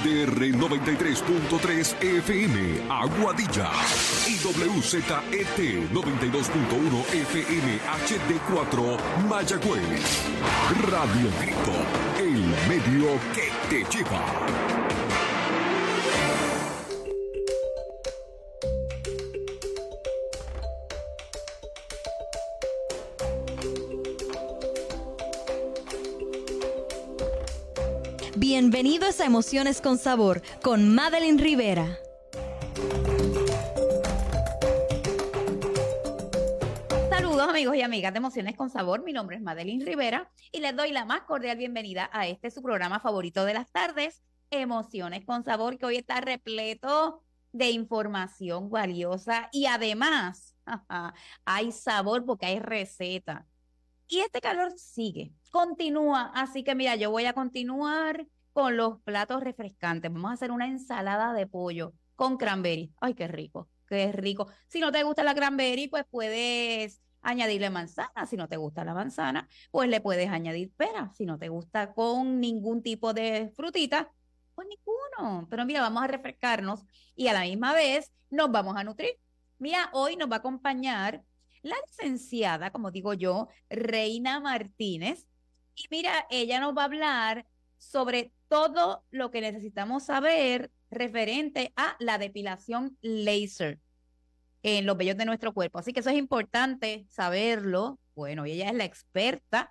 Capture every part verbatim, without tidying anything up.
D R noventa y tres punto tres F M, Aguadilla. Y W Z E T noventa y dos punto uno F M H D cuatro, Mayagüez. Radio Grito, el medio que te lleva. Bienvenidos a Emociones con Sabor con Madeline Rivera. Saludos amigos y amigas de Emociones con Sabor, mi nombre es Madeline Rivera y les doy la más cordial bienvenida a este su programa favorito de las tardes, Emociones con Sabor, que hoy está repleto de información valiosa y además hay sabor porque hay receta. Y este calor sigue, continúa, así que mira, yo voy a continuar con los platos refrescantes. Vamos a hacer una ensalada de pollo con cranberry. Ay, qué rico, qué rico. Si no te gusta la cranberry, pues puedes añadirle manzana. Si no te gusta la manzana, pues le puedes añadir pera. Si no te gusta con ningún tipo de frutita, pues ninguno. Pero mira, vamos a refrescarnos y a la misma vez nos vamos a nutrir. Mira, hoy nos va a acompañar la licenciada, como digo yo, Reina Martínez. Y mira, ella nos va a hablar sobre todo lo que necesitamos saber referente a la depilación láser en los vellos de nuestro cuerpo. Así que eso es importante saberlo. Bueno, y ella es la experta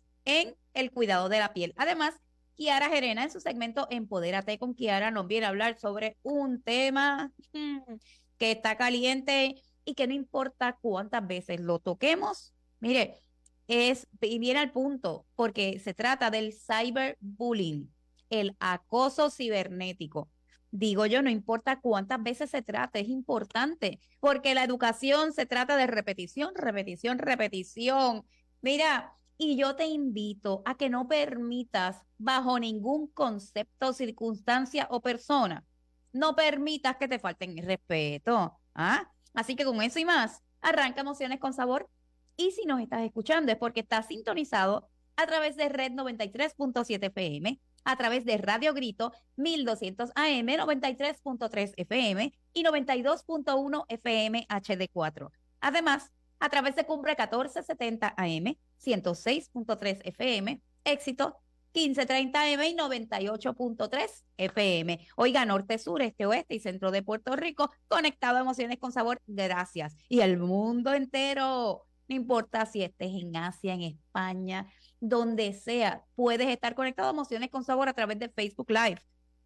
en el cuidado de la piel. Además, Kiara Gerena, en su segmento Empodérate con Kiara, nos viene a hablar sobre un tema hmm, que está caliente y que no importa cuántas veces lo toquemos, mire, es, y viene al punto, porque se trata del cyberbullying, el acoso cibernético. Digo yo, no importa cuántas veces se trate, es importante, porque la educación se trata de repetición, repetición, repetición. Mira, y yo te invito a que no permitas, bajo ningún concepto, circunstancia o persona, no permitas que te falten el respeto, ¿ah? Así que con eso y más, arranca Emociones con Sabor. Y si nos estás escuchando es porque estás sintonizado a través de Red noventa y tres punto siete F M, a través de Radio Grito mil doscientos A M, noventa y tres punto tres F M y noventa y dos punto uno F M H D cuatro. Además, a través de Cumbre catorce setenta A M, ciento seis punto tres F M, Éxito quince treinta M y noventa y ocho punto tres F M. Oiga, norte, sur, este, oeste y centro de Puerto Rico, conectado a Emociones con Sabor, gracias. Y el mundo entero, no importa si estés en Asia, en España, donde sea, puedes estar conectado a Emociones con Sabor a través de Facebook Live.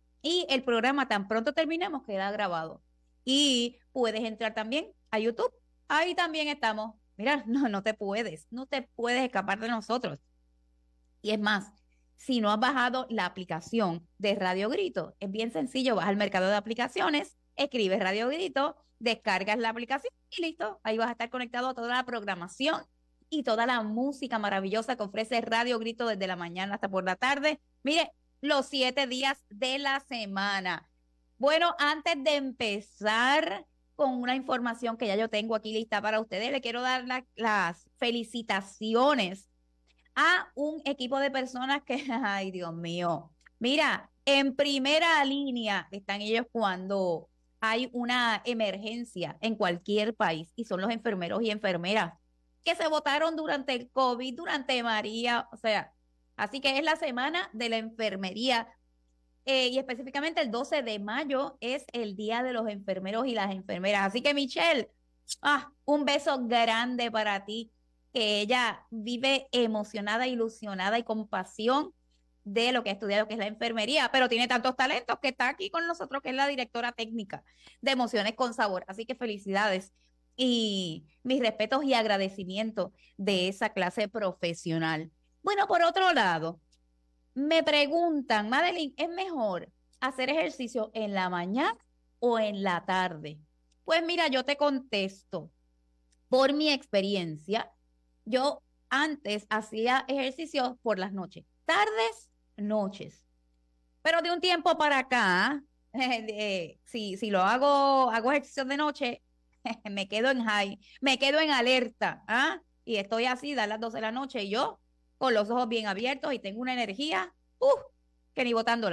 Y el programa, tan pronto terminemos, queda grabado. Y puedes entrar también a YouTube. Ahí también estamos. Mira, no, no te puedes, no te puedes escapar de nosotros. Y es más, si no has bajado la aplicación de Radio Grito, es bien sencillo, vas al mercado de aplicaciones, escribes Radio Grito, descargas la aplicación y listo, ahí vas a estar conectado a toda la programación y toda la música maravillosa que ofrece Radio Grito desde la mañana hasta por la tarde. Mire, los siete días de la semana. Bueno, antes de empezar con una información que ya yo tengo aquí lista para ustedes, le quiero dar la, las felicitaciones a un equipo de personas que, ay Dios mío, mira, en primera línea están ellos cuando hay una emergencia en cualquier país y son los enfermeros y enfermeras que se votaron durante el COVID, durante María, o sea, así que es la semana de la enfermería eh, y específicamente el doce de mayo es el día de los enfermeros y las enfermeras, así que Michelle, ah, un beso grande para ti, que ella vive emocionada, ilusionada y con pasión de lo que ha estudiado, que es la enfermería, pero tiene tantos talentos que está aquí con nosotros, que es la directora técnica de Emociones con Sabor. Así que felicidades y mis respetos y agradecimientos de esa clase profesional. Bueno, por otro lado, me preguntan, Madeline, ¿es mejor hacer ejercicio en la mañana o en la tarde? Pues mira, yo te contesto, por mi experiencia, yo antes hacía ejercicio por las noches, tardes, noches. Pero de un tiempo para acá, eh, eh, si, si lo hago, hago ejercicio de noche, me quedo en high, me quedo en alerta, ¿ah? Y estoy así, da las doce de la noche y yo con los ojos bien abiertos y tengo una energía, uh, que ni botándola.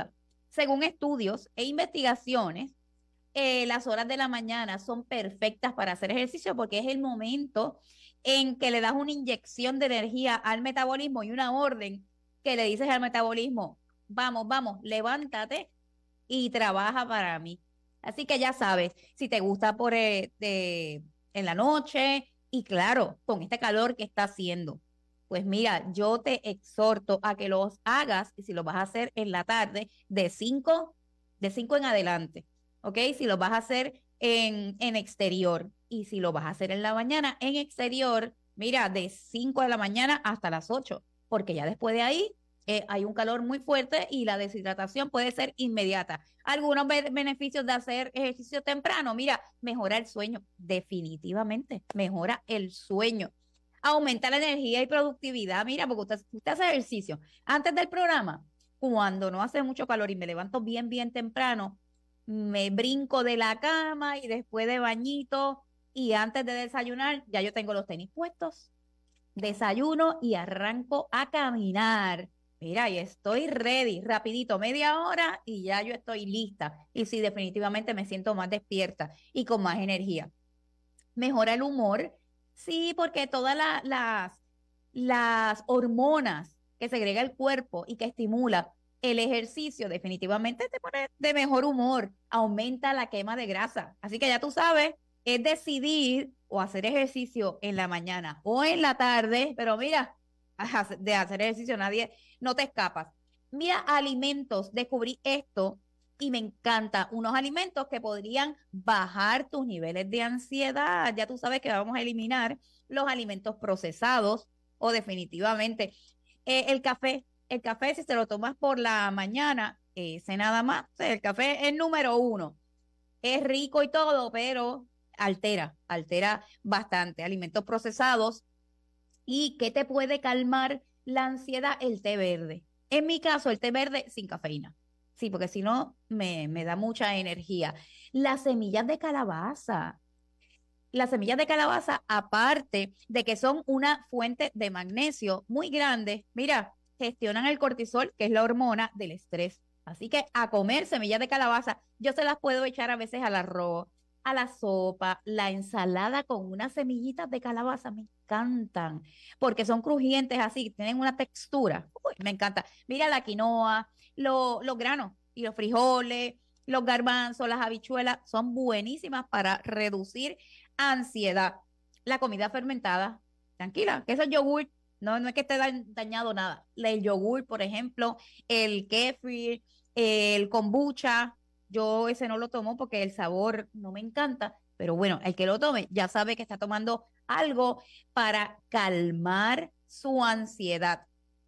Según estudios e investigaciones, eh, las horas de la mañana son perfectas para hacer ejercicio porque es el momento en que le das una inyección de energía al metabolismo y una orden que le dices al metabolismo, vamos, vamos, levántate y trabaja para mí. Así que ya sabes, si te gusta por eh, de, en la noche y claro, con este calor que está haciendo, pues mira, yo te exhorto a que los hagas y si lo vas a hacer en la tarde de cinco de cinco en adelante, ¿ok? Si lo vas a hacer en, en exterior y si lo vas a hacer en la mañana en exterior, mira, de cinco de la mañana hasta las ocho, porque ya después de ahí eh, hay un calor muy fuerte y la deshidratación puede ser inmediata. Algunos be beneficios de hacer ejercicio temprano, mira, mejora el sueño, definitivamente, mejora el sueño. Aumenta la energía y productividad, mira, porque usted, usted hace ejercicio antes del programa, cuando no hace mucho calor y me levanto bien, bien temprano, me brinco de la cama y después de bañito y antes de desayunar, ya yo tengo los tenis puestos, desayuno y arranco a caminar. Mira, y estoy ready, rapidito, media hora y ya yo estoy lista. Y sí, definitivamente me siento más despierta y con más energía. Mejora el humor, sí, porque todas la, las, las hormonas que segrega el cuerpo y que estimula el ejercicio definitivamente te pone de mejor humor, aumenta la quema de grasa. Así que ya tú sabes, es decidir o hacer ejercicio en la mañana o en la tarde, pero mira, de hacer ejercicio nadie, no te escapas. Mira, alimentos, descubrí esto y me encanta, unos alimentos que podrían bajar tus niveles de ansiedad. Ya tú sabes que vamos a eliminar los alimentos procesados o definitivamente eh, el café. El café, si te lo tomas por la mañana, ese nada más, o sea, el café es número uno. Es rico y todo, pero altera, altera bastante. Alimentos procesados. ¿Y qué te puede calmar la ansiedad? El té verde. En mi caso, el té verde sin cafeína. Sí, porque si no, me, me da mucha energía. Las semillas de calabaza. Las semillas de calabaza, aparte de que son una fuente de magnesio muy grande, mira, gestionan el cortisol, que es la hormona del estrés. Así que a comer semillas de calabaza, yo se las puedo echar a veces al arroz, a la sopa, la ensalada con unas semillitas de calabaza, me encantan, porque son crujientes así, tienen una textura. Uy, me encanta. Mira la quinoa, lo, los granos y los frijoles, los garbanzos, las habichuelas, son buenísimas para reducir ansiedad. La comida fermentada, tranquila, que esos yogur, no, no es que esté dañado nada. El yogur, por ejemplo, el kefir, el kombucha, yo ese no lo tomo porque el sabor no me encanta, pero bueno, el que lo tome ya sabe que está tomando algo para calmar su ansiedad.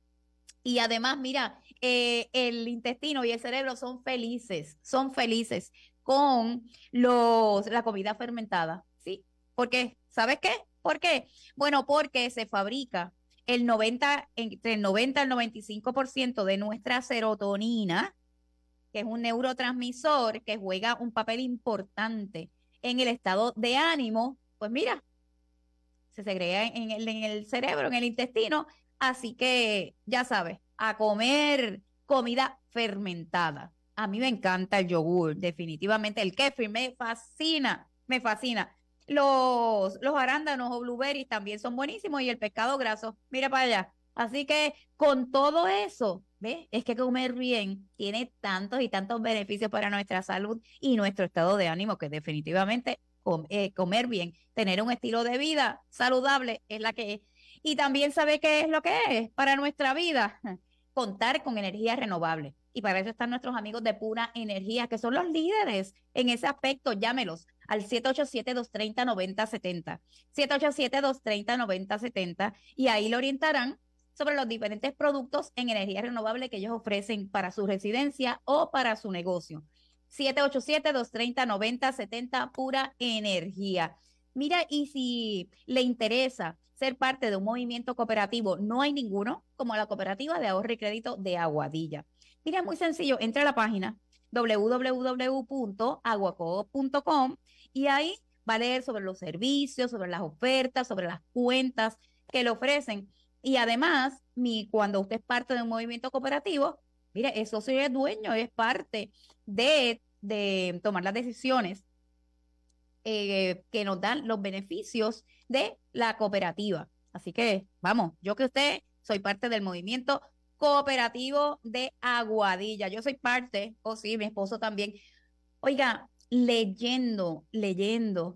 Y además, mira, eh, el intestino y el cerebro son felices, son felices con los, la comida fermentada, ¿sí? ¿Por qué? ¿Sabes qué? ¿Por qué? Bueno, porque se fabrica el noventa, entre el noventa al noventa y cinco por ciento de nuestra serotonina, que es un neurotransmisor que juega un papel importante en el estado de ánimo, pues mira, se segrega en el, en el cerebro, en el intestino, así que ya sabes, a comer comida fermentada. A mí me encanta el yogur, definitivamente. El kefir me fascina, me fascina. Los, los arándanos o blueberries también son buenísimos y el pescado graso, mira para allá. Así que con todo eso, ¿ves? Es que comer bien tiene tantos y tantos beneficios para nuestra salud y nuestro estado de ánimo que definitivamente com eh, comer bien, tener un estilo de vida saludable es la que es. Y también sabe qué es lo que es para nuestra vida, contar con energía renovable. Y para eso están nuestros amigos de Pura Energía, que son los líderes en ese aspecto. Llámelos al siete ocho siete, dos tres cero, nueve cero siete cero, siete ocho siete, dos tres cero, nueve cero siete cero, y ahí le orientarán sobre los diferentes productos en energía renovable que ellos ofrecen para su residencia o para su negocio. siete ocho siete, dos tres cero, nueve cero siete cero, Pura Energía. Mira, y si le interesa ser parte de un movimiento cooperativo, no hay ninguno como la Cooperativa de Ahorro y Crédito de Aguadilla. Mira, es muy sencillo, entra a la página doble u doble u doble u punto aguacoop punto com y ahí va a leer sobre los servicios, sobre las ofertas, sobre las cuentas que le ofrecen. Y además, mi, cuando usted es parte de un movimiento cooperativo, Mire, el socio es dueño, es parte de, de tomar las decisiones eh, que nos dan los beneficios de la cooperativa. Así que, vamos, yo que usted soy parte del movimiento cooperativo de Aguadilla. Yo soy parte, o oh, sí, mi esposo también. Oiga, leyendo, leyendo,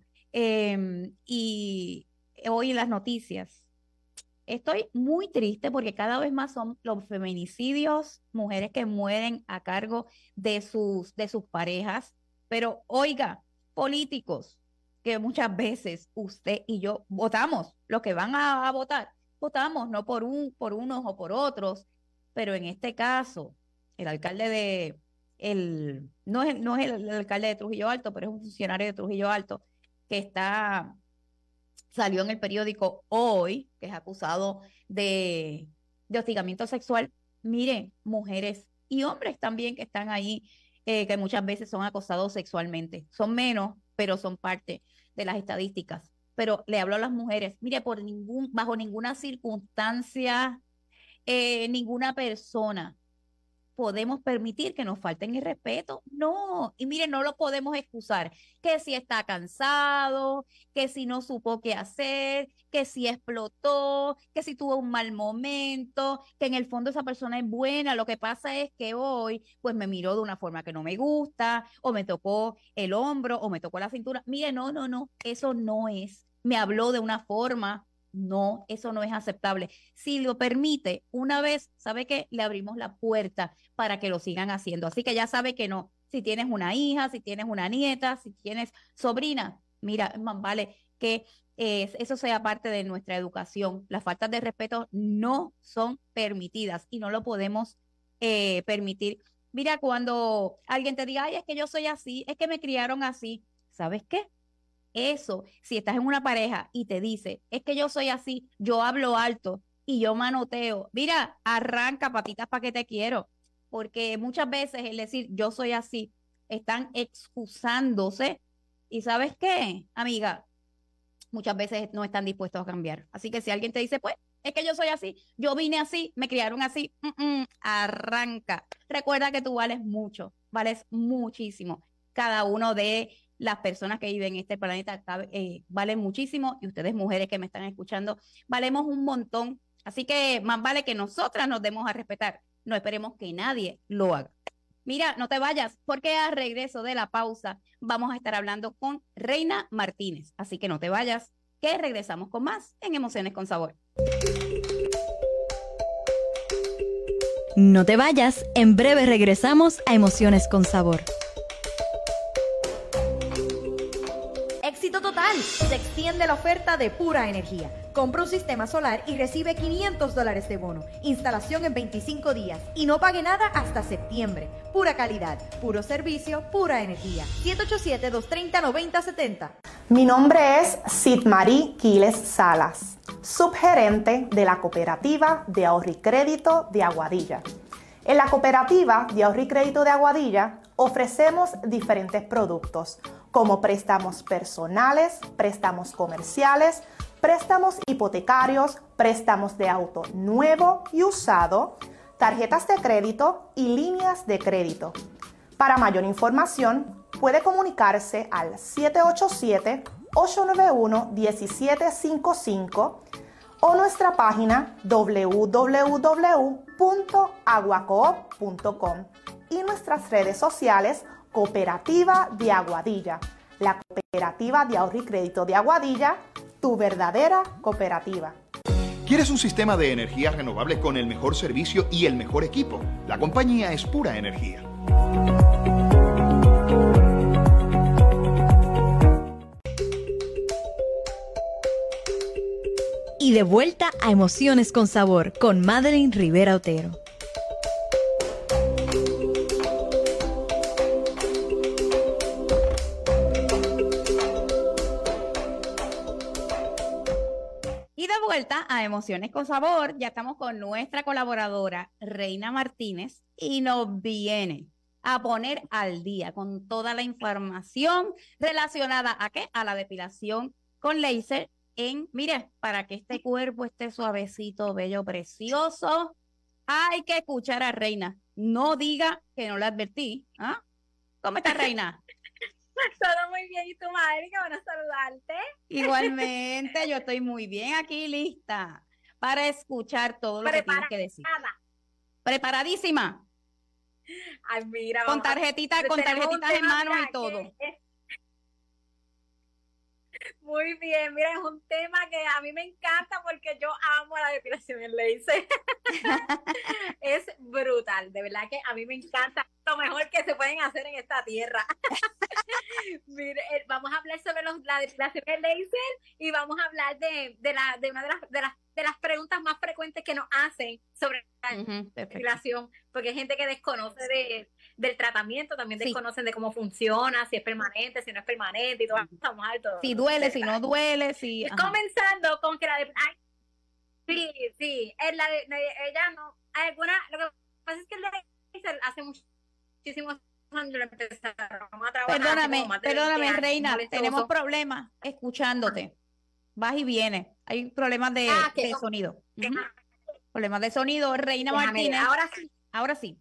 eh, y hoy en las noticias, estoy muy triste porque cada vez más son los feminicidios, mujeres que mueren a cargo de sus, de sus parejas. Pero, oiga, políticos que muchas veces usted y yo votamos, los que van a, a votar, votamos no por, un, por unos o por otros, pero en este caso, el alcalde de, el, no es, no es el, el alcalde de Trujillo Alto, pero es un funcionario de Trujillo Alto que está, salió en el periódico hoy, que es acusado de, de hostigamiento sexual. Mire, mujeres y hombres también que están ahí, eh, que muchas veces son acosados sexualmente. Son menos, pero son parte de las estadísticas. Pero le hablo a las mujeres, mire, por ningún, bajo ninguna circunstancia, eh, ninguna persona podemos permitir que nos falten el respeto. No, y mire, no lo podemos excusar, que si está cansado, que si no supo qué hacer, que si explotó, que si tuvo un mal momento, que en el fondo esa persona es buena. Lo que pasa es que hoy pues me miró de una forma que no me gusta, o me tocó el hombro, o me tocó la cintura. Mire, no, no, no, eso no es. Me habló de una forma. No, eso no es aceptable. Si lo permite, una vez, ¿sabe qué? Le abrimos la puerta para que lo sigan haciendo. Así que ya sabe que no. Si tienes una hija, si tienes una nieta, si tienes sobrina, mira, más vale que eh, eso sea parte de nuestra educación. Las faltas de respeto no son permitidas y no lo podemos eh, permitir. Mira, cuando alguien te diga, ay, es que yo soy así, es que me criaron así, ¿sabes qué? Eso, si estás en una pareja y te dice, es que yo soy así, yo hablo alto y yo manoteo, mira, arranca patitas para que te quiero, porque muchas veces el decir yo soy así, están excusándose. ¿Y sabes qué, amiga? Muchas veces no están dispuestos a cambiar. Así que si alguien te dice, pues, es que yo soy así, yo vine así, me criaron así, mm -mm, arranca. Recuerda que tú vales mucho, vales muchísimo. Cada uno de las personas que viven en este planeta eh, valen muchísimo, y ustedes, mujeres que me están escuchando, valemos un montón. Así que más vale que nosotras nos demos a respetar. No esperemos que nadie lo haga. Mira, no te vayas, porque a regreso de la pausa vamos a estar hablando con Reina Martínez. Así que no te vayas, que regresamos con más en Emociones con Sabor. No te vayas, en breve regresamos a Emociones con Sabor. Éxito total, se extiende la oferta de Pura Energía. Compra un sistema solar y recibe quinientos dólares de bono. Instalación en veinticinco días y no pague nada hasta septiembre. Pura calidad, puro servicio, pura energía. siete ocho siete, dos tres cero, nueve cero siete cero. Mi nombre es Sidmarí Quiles Salas, subgerente de la Cooperativa de Ahorro y Crédito de Aguadilla. En la Cooperativa de Ahorro y Crédito de Aguadilla ofrecemos diferentes productos como préstamos personales, préstamos comerciales, préstamos hipotecarios, préstamos de auto nuevo y usado, tarjetas de crédito y líneas de crédito. Para mayor información, puede comunicarse al siete ocho siete, ocho nueve uno, uno siete cinco cinco o nuestra página w w w punto aguacoop punto com y nuestras redes sociales Cooperativa de Aguadilla, la Cooperativa de Ahorro y Crédito de Aguadilla, tu verdadera cooperativa. ¿Quieres un sistema de energía renovable con el mejor servicio y el mejor equipo? La compañía es Pura Energía. Y de vuelta a Emociones con Sabor con Madeline Rivera Otero. Vuelta a Emociones con Sabor. Ya estamos con nuestra colaboradora Reina Martínez y nos viene a poner al día con toda la información relacionada a qué, a la depilación con láser en, mire, para que este cuerpo esté suavecito, bello, precioso. Hay que escuchar a Reina. No diga que no la advertí. ¿Ah? ¿Cómo está, Reina? Todo muy bien. ¿Y tu madre? Qué bueno saludarte. Igualmente, yo estoy muy bien aquí, lista para escuchar todo lo que tienes que decir. Preparadísima. Ay, mira, con tarjetitas, con tarjetitas en mano y todo. Es... Muy bien, mira, es un tema que a mí me encanta porque yo amo la depilación en láser. Es brutal, de verdad que a mí me encanta, lo mejor que se pueden hacer en esta tierra. Mire, vamos a hablar sobre los, la depilación en láser y vamos a hablar de, de, la, de una de las, de, las, de las preguntas más frecuentes que nos hacen sobre la uh-huh, depilación, porque hay gente que desconoce de, del tratamiento, también sí. desconocen de cómo funciona, si es permanente, si no es permanente y todo. Vamos a ver todo. Si duele, si no duele, si... Ajá. Comenzando con que la depilación... Sí, sí, es la de, ella no... Alguna, lo que pasa es que el láser hace muchísimos años empezaron a trabajar. Perdóname, perdóname, Reina, tenemos problemas escuchándote. Vas y vienes. Hay problemas de, ah, de sonido. Uh-huh. Problemas de sonido, Reina Déjame Martínez. Ver, ahora sí. Ahora sí.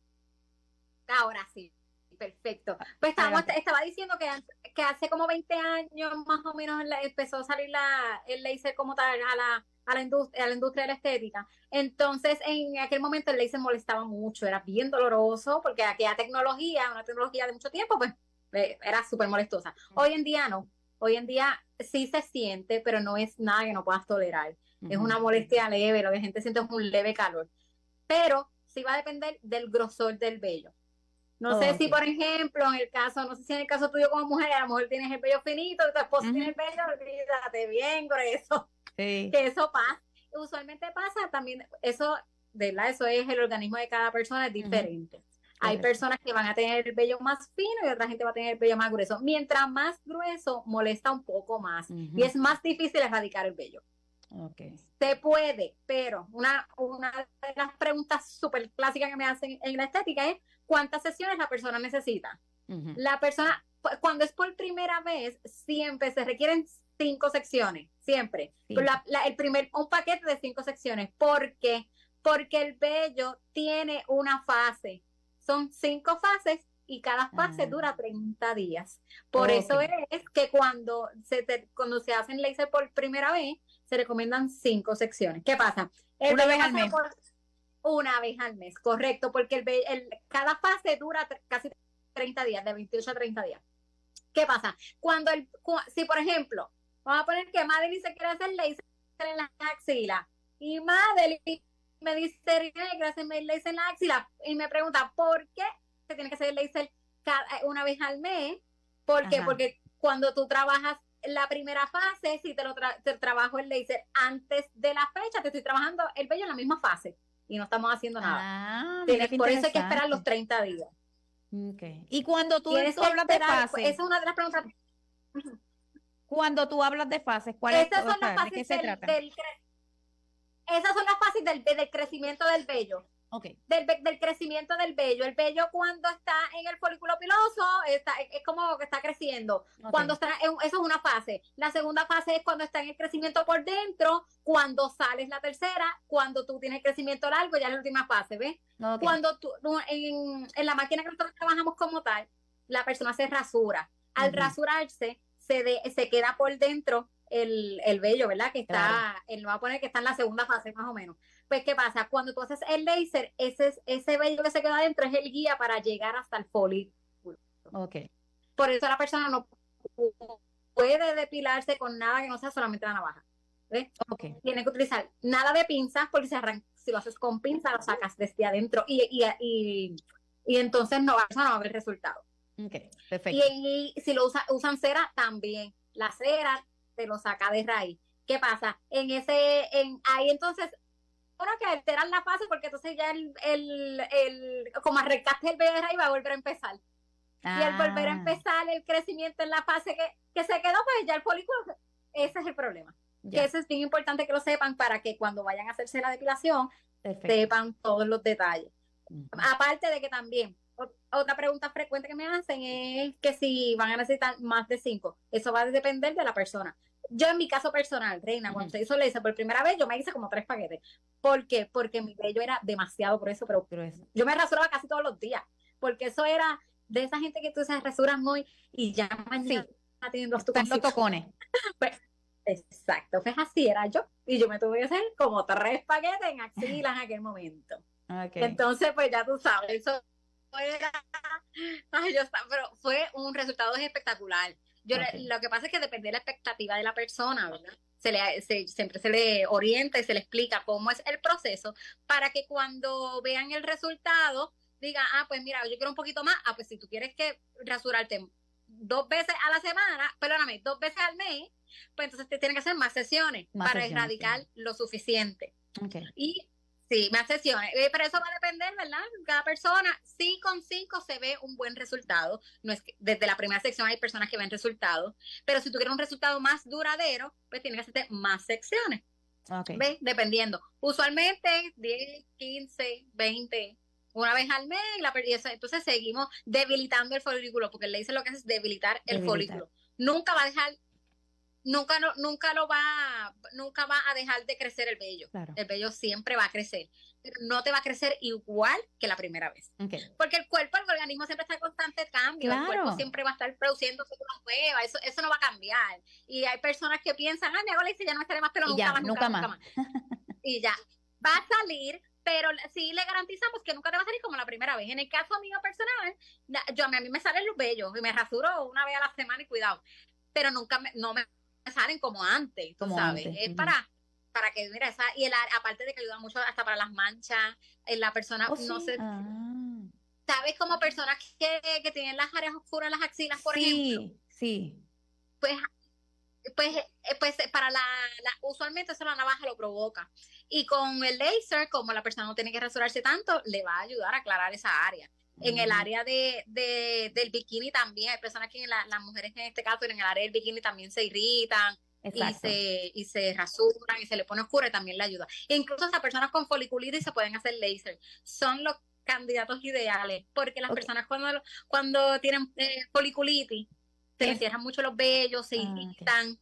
Ahora sí. Perfecto. Pues estamos, estaba diciendo que, que hace como veinte años más o menos la, empezó a salir la, el láser como tal a la, a, la industria, a la industria de la estética. Entonces, en aquel momento el láser molestaba mucho, era bien doloroso porque aquella tecnología, una tecnología de mucho tiempo, pues eh, era súper molestosa. Hoy en día no. Hoy en día sí se siente, pero no es nada que no puedas tolerar. Uh-huh. Es una molestia leve, lo que la gente siente es un leve calor. Pero sí va a depender del grosor del vello. No oh, sé okay. si, por ejemplo, en el caso, no sé si en el caso tuyo como mujer, a lo mejor tienes el vello finito, tu esposo uh-huh. tiene el vello, olvídate, bien grueso. Sí. Que eso pasa. Usualmente pasa también, eso, de verdad, eso es el organismo de cada persona, es diferente. Uh-huh. Hay personas que van a tener el vello más fino y otra gente va a tener el vello más grueso. Mientras más grueso, molesta un poco más. Uh-huh. Y es más difícil erradicar el vello. Okay. Se puede, pero una, una de las preguntas súper clásicas que me hacen en la estética es ¿cuántas sesiones la persona necesita? Uh-huh. La persona, cuando es por primera vez, siempre se requieren cinco secciones, siempre. Sí. La, la, el primer, un paquete de cinco secciones. ¿Por qué? Porque el vello tiene una fase. Son cinco fases y cada fase uh-huh. dura treinta días. Por okay. eso es que cuando se, te, cuando se hacen láser por primera vez, se recomiendan cinco secciones. ¿Qué pasa? El una vez al mes. Por, una vez al mes, correcto, porque el, el, cada fase dura t- casi treinta días, de veintiocho a treinta días. ¿Qué pasa? Cuando el, cu- si por ejemplo, vamos a poner que Madeline se quiere hacer láser en la axila, y Madeline me dice, quiero hacerme el láser en la axila, y me pregunta, ¿por qué se tiene que hacer el láser cada, una vez al mes? ¿Por qué? Ajá. Porque cuando tú trabajas la primera fase, si te lo tra- te trabajo el láser antes de la fecha, te estoy trabajando el vello en la misma fase y no estamos haciendo nada. Ah, Tienes, por eso hay que esperar los treinta días. Okay. Y cuando tú, tú hablas de fases, pues, esa es una de las preguntas. Cuando tú hablas de fases, ¿cuál Esas es, son las fases ¿de qué se del, trata? Del cre- esas son las fases del, del crecimiento del vello. Okay. Del, del crecimiento del vello. El vello cuando está en el folículo piloso está, es como que está creciendo. Okay. Cuando está, eso es una fase. La segunda fase es cuando está en el crecimiento por dentro. Cuando sales la tercera, cuando tú tienes crecimiento largo, ya es la última fase, ¿ves? Okay. Cuando tú, en, en la máquina que nosotros trabajamos como tal, la persona se rasura. Al uh-huh. rasurarse, se, de, se queda por dentro el, el vello, ¿verdad? Que está, claro. Él va a poner que está en la segunda fase más o menos. Pues, ¿qué pasa? Cuando tú haces el láser, ese, ese vello que se queda adentro es el guía para llegar hasta el folículo. Ok. Por eso la persona no puede depilarse con nada que no sea solamente la navaja. ¿Ves? Okay. Tiene que utilizar nada de pinzas porque si, arran- si lo haces con pinzas lo sacas desde adentro y, y, y, y entonces no, eso no va a haber resultado. Okay. Perfecto. Y, y si lo usa, usan cera, también. La cera te lo saca de raíz. ¿Qué pasa? En ese, en ahí entonces, bueno, que alteran la fase porque entonces ya el, el, el como arrancaste el vello de raíz va a volver a empezar. Ah. Y al volver a empezar el crecimiento en la fase que, que se quedó, pues ya el folículo, ese es el problema. Ya. Que eso es bien importante que lo sepan para que cuando vayan a hacerse la depilación, perfecto, sepan todos los detalles. Uh-huh. Aparte de que también Otra pregunta frecuente que me hacen es que si van a necesitar más de cinco. Eso va a depender de la persona. Yo en mi caso personal, Reina, cuando se hizo laser por primera vez, yo me hice como tres paquetes. ¿Por qué? Porque mi vello era demasiado grueso, pero Grueso. yo me rasuraba casi todos los días, porque eso era de esa gente que tú se rasuran hoy y ya mañana Sí. tienen los Están los tuconcitos. tocones. Pues, exacto, pues así era yo. Y yo me tuve que hacer como tres paquetes en axilas en aquel momento. Ok. Entonces, pues ya tú sabes, eso era, ay, yo, pero fue un resultado espectacular. Yo Ok. le- lo que pasa es que depende de la expectativa de la persona, ¿verdad? Se le, se- siempre se le orienta y se le explica cómo es el proceso para que cuando vean el resultado digan, ah, pues mira, yo quiero un poquito más. Ah, pues si tú quieres que rasurarte dos veces a la semana, perdóname, dos veces al mes, pues entonces te tienen que hacer más sesiones Más para sesiones, erradicar sí. lo suficiente. Ok. Y sí, más sesiones. Eh, pero eso va a depender, ¿verdad? Cada persona, sí, con cinco se ve un buen resultado. No es que desde la primera sección hay personas que ven resultados, pero si tú quieres un resultado más duradero, pues tienes que hacerte más secciones. Ok. ¿Ves? Dependiendo. Usualmente diez, quince, veinte, una vez al mes. La, y eso, entonces seguimos debilitando el folículo, porque le dice lo que hace es debilitar el Debilitar. folículo. Nunca va a dejar Nunca, no, nunca lo va, nunca va a dejar de crecer el vello. Claro. El vello siempre va a crecer, pero no te va a crecer igual que la primera vez. Ok. Porque el cuerpo, el organismo siempre está en constante cambio. Claro. El cuerpo siempre va a estar produciendo cosas nuevas. Eso, eso no va a cambiar. Y hay personas que piensan, ah, me hago la ya no estaré más, pero Y nunca ya, más, nunca, nunca nunca más. Y ya. Va a salir, pero sí le garantizamos que nunca te va a salir como la primera vez. En el caso mío personal, na- yo, a mí me salen los vellos y me rasuro una vez a la semana y cuidado. Pero nunca me, no me salen como antes, tú Como sabes. antes, Es ujú. para, para que, mira, esa, y el, aparte de que ayuda mucho hasta para las manchas, en la persona, Oh, no sí. sé, Ah. ¿sabes? Como personas que, que tienen las áreas oscuras en las axilas, por ejemplo, Sí, sí. pues, pues, eh, pues para la, la, usualmente eso la navaja lo provoca. Y con el láser, como la persona no tiene que rasurarse tanto, le va a ayudar a aclarar esa área. En el Mm. área de, de, del bikini también, hay personas que en la, las mujeres en este caso en el área del bikini también se irritan y Exacto. se, y se rasuran y se le pone oscura y también le ayuda. E incluso hasta personas con foliculitis se pueden hacer láser. Son los candidatos ideales porque las Ok. personas cuando, cuando tienen eh, foliculitis se les Sí. cierran mucho los vellos, se Ah, ok. irritan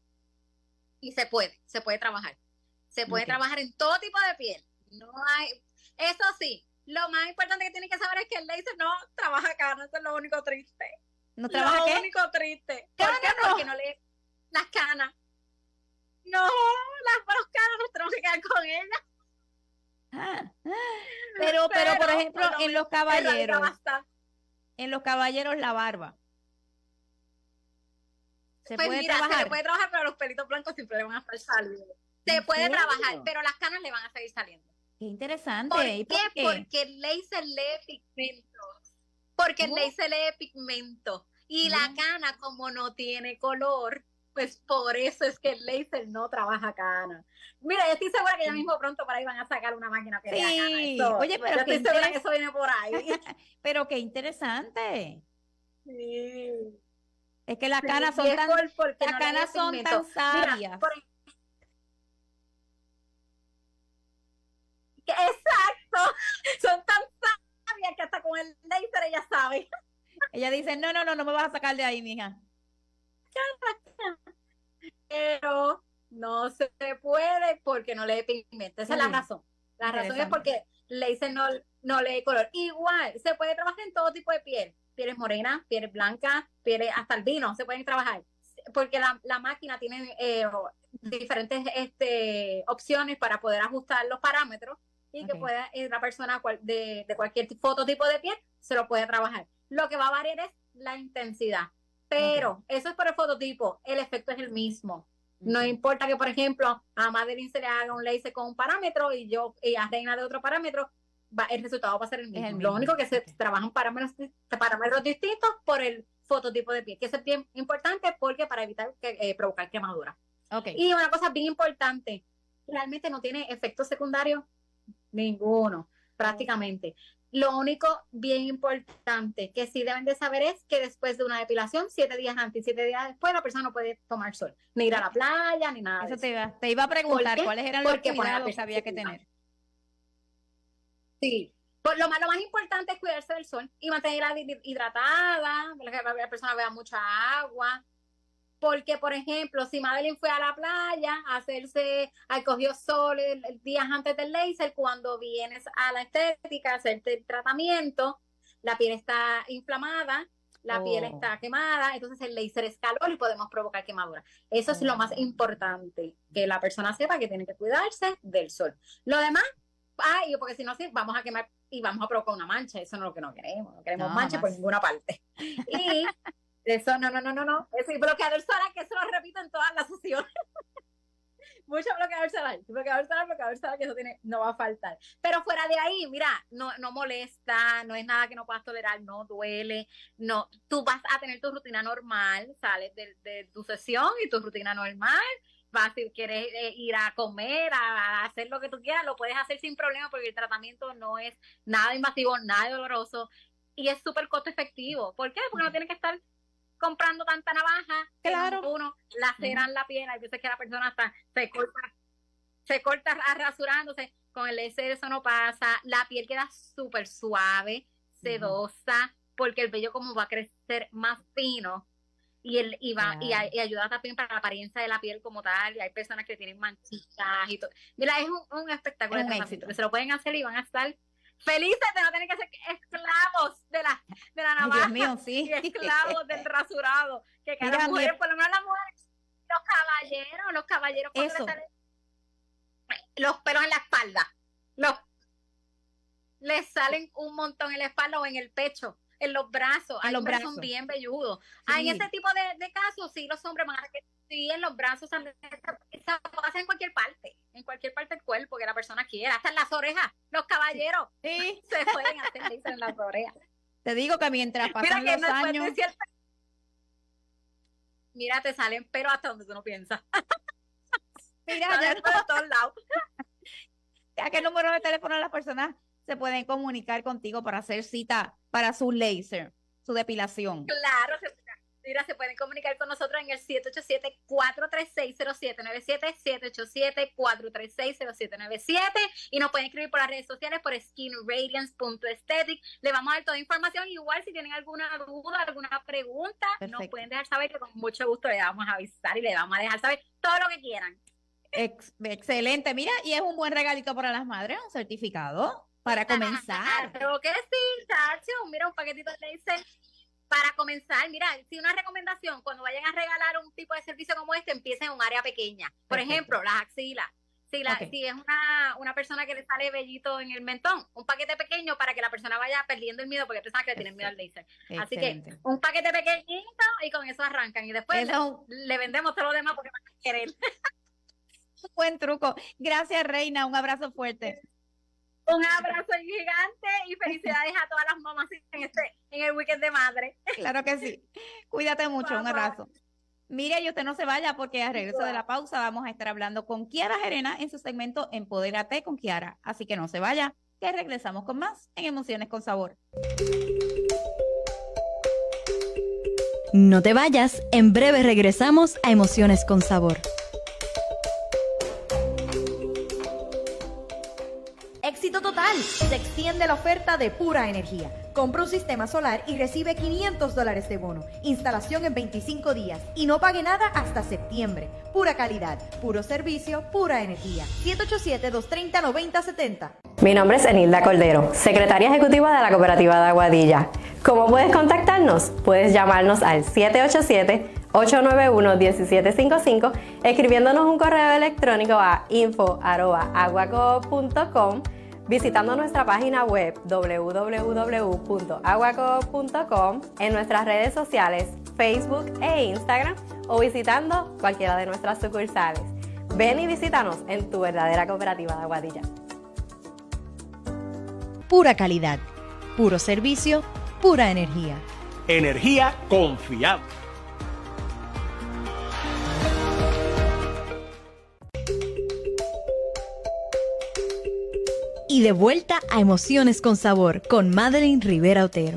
y se puede, se puede trabajar. Se puede Ok. trabajar en todo tipo de piel. No hay, eso sí, lo más importante que tienen que saber es que el láser no trabaja acá, no, eso es lo único triste. ¿No trabaja lo qué? único triste. ¿Por ¿Cana qué? no? Porque no le, las canas. No, las las canas nos tenemos que quedar con ellas. Ah. Pero, pero, por ejemplo, pero en los erradica caballeros, bastante. en los caballeros la barba. ¿Se Pues puede mira, trabajar? se le puede trabajar, pero los pelitos blancos siempre le van a estar saliendo. Se ¿En puede serio? trabajar, pero las canas le van a seguir saliendo. Qué interesante. ¿Por ¿Y qué? por qué? Porque el láser lee pigmentos. Porque el ¿Cómo? láser lee pigmentos. Y la No. cana, como no tiene color, pues por eso es que el láser no trabaja cana. Mira, yo estoy segura que ya mismo pronto por ahí van a sacar una máquina que vea cana. Sí. Eso- Oye, pero yo qué estoy segura interes- que eso viene por ahí. Pero qué interesante. Sí. Es que las Sí, canas y son es tan, por- porque las no le canas lee son pigmento. tan Mira, sabias. por ej- que- Exacto. Son tan sabias que hasta con el láser ella sabe. Ella dice, no, no, no, no me vas a sacar de ahí, mija. Pero no se puede porque no lee pigmento. Esa es la Sí. razón. La razón es Interesante. porque láser no, no lee color. Igual, se puede trabajar en todo tipo de piel. Pieles morenas, pieles blancas, pieles hasta albino, se pueden trabajar. Porque la, la máquina tiene eh, diferentes este, opciones para poder ajustar los parámetros y que Ok. pueda eh, la persona cual- de, de cualquier fototipo de piel se lo puede trabajar. Lo que va a variar es la intensidad. Pero eso es por el fototipo, el efecto es el mismo. No Ok. importa que, por ejemplo, a Madeline se le haga un laser con un parámetro y yo y a Reina de otro parámetro, va, el resultado va a ser el mismo. el Lo mismo, único que se ok. trabajan parámetros, parámetros distintos por el fototipo de piel, que eso es bien importante porque para evitar que, eh, provocar quemadura. Ok. Y una cosa bien importante, realmente no tiene efectos secundarios ninguno, prácticamente. Lo único bien importante que sí deben de saber es que después de una depilación, siete días antes y siete días después, la persona no puede tomar sol, ni ir a la playa, ni nada de Eso eso. te iba, te iba a preguntar qué? cuáles eran los Porque pone la cuidados piel que había que sensitiva. tener. Sí, Pues lo más, lo más importante es cuidarse del sol y mantenerla hidratada, que la persona vea mucha agua. Porque, por ejemplo, si Madeline fue a la playa a hacerse, a cogió sol el, el días antes del láser, cuando vienes a la estética a hacerte el tratamiento, la piel está inflamada, la oh. piel está quemada, entonces el láser es calor y podemos provocar quemadura. Eso oh. es lo más importante, que la persona sepa que tiene que cuidarse del sol. Lo demás, ay, porque si no, sí, vamos a quemar y vamos a provocar una mancha. Eso no es lo que no queremos, no queremos no, mancha por ninguna parte. Y eso, no, no, no, no, no. Ese bloqueador solar, que eso lo repito en todas las sesiones. Mucho bloqueador solar, bloqueador solar, bloqueador solar, que eso tiene, no va a faltar. Pero fuera de ahí, mira, no, no molesta, no es nada que no puedas tolerar, no duele, no. Tú vas a tener tu rutina normal, sales de, de tu sesión y tu rutina normal. Vas, si quieres eh, ir a comer, a, a hacer lo que tú quieras, lo puedes hacer sin problema porque el tratamiento no es nada invasivo, nada doloroso y es súper costo efectivo. ¿Por qué? Porque no tienes que estar comprando tanta navaja, claro. Uno laceran uh-huh. la piel, hay veces que la persona hasta se corta, se corta rasurándose, con el láser eso no pasa, la piel queda súper suave, sedosa, uh-huh. porque el vello como va a crecer más fino, y el y va yeah. y, a, y ayuda también para la apariencia de la piel como tal, y hay personas que tienen manchitas y todo. Mira, es un, un espectáculo es de tratamiento, que se lo pueden hacer y van a estar felices de no tener que ser esclavos de la, de la navaja. Ay, Dios mío, sí. Y esclavos del rasurado. Que cada Mira, mujer, por lo menos las mujeres, los caballeros, los caballeros cuando les salen los pelos en la espalda, los les salen un montón en la espalda o en el pecho, en los brazos. En Hay los brazos son bien velludos. Sí. Ah, en ese tipo de, de casos, sí, los hombres van a que sí, en los brazos, se pasa en cualquier parte, en cualquier parte del cuerpo que la persona quiera, hasta en las orejas, los caballeros sí. se pueden hacer laser en las orejas. Te digo que mientras pasan Mira que los no años... Cierta... Mira, te salen pero hasta donde tú no piensas. Mira, ya no... por todos lados. ¿A qué número de teléfono las personas se pueden comunicar contigo para hacer cita para su láser, su depilación? Claro, se Mira, se pueden comunicar con nosotros en el siete ocho siete, cuatro tres seis, cero siete nueve siete, siete ocho siete, cuatro tres seis, cero siete nueve siete, y nos pueden escribir por las redes sociales por skin radiance punto aesthetic. Le vamos a dar toda información. Igual si tienen alguna duda, alguna pregunta, Perfecto. Nos pueden dejar saber, que con mucho gusto le vamos a avisar y le vamos a dejar saber todo lo que quieran. Ex- excelente, mira, y es un buen regalito para las madres, un certificado para comenzar. Creo que sí, chacho, mira, un paquetito de laser. Para comenzar, mira, si una recomendación, cuando vayan a regalar un tipo de servicio como este, empiecen en un área pequeña. Por Perfecto. Ejemplo, las axilas. Si, la, okay. si es una, una persona que le sale vellito en el mentón, un paquete pequeño para que la persona vaya perdiendo el miedo, porque hay personas que le tienen miedo al láser. Así que un paquete pequeñito y con eso arrancan. Y después eso... le, le vendemos todo lo demás porque van a querer. Buen truco. Gracias, Reina. Un abrazo fuerte. Un abrazo gigante y felicidades a todas las mamás en este en el weekend de madre. Claro que sí. Cuídate mucho. Mamá. Un abrazo. Mire, y usted no se vaya porque al regreso de la pausa vamos a estar hablando con Kiara Gerena en su segmento Empodérate con Kiara. Así que no se vaya, que regresamos con más en Emociones con Sabor. No te vayas, en breve regresamos a Emociones con Sabor. Éxito total. Se extiende la oferta de Pura Energía. Compra un sistema solar y recibe quinientos dólares de bono. Instalación en veinticinco días y no pague nada hasta septiembre. Pura calidad, puro servicio, pura energía. siete ocho siete, dos tres cero, nueve cero siete cero. Mi nombre es Enilda Cordero, secretaria ejecutiva de la Cooperativa de Aguadilla. ¿Cómo puedes contactarnos? Puedes llamarnos al siete ocho siete, ocho nueve uno, uno siete cinco cinco, escribiéndonos un correo electrónico a info arroba aguacoop punto com, visitando nuestra página web doble u doble u doble u punto aguacoop punto com, en nuestras redes sociales Facebook e Instagram, o visitando cualquiera de nuestras sucursales. Ven y visítanos en tu verdadera Cooperativa de Aguadilla. Pura calidad, puro servicio, pura energía. Energía confiable. Y de vuelta a Emociones con Sabor con Madeline Rivera Otero.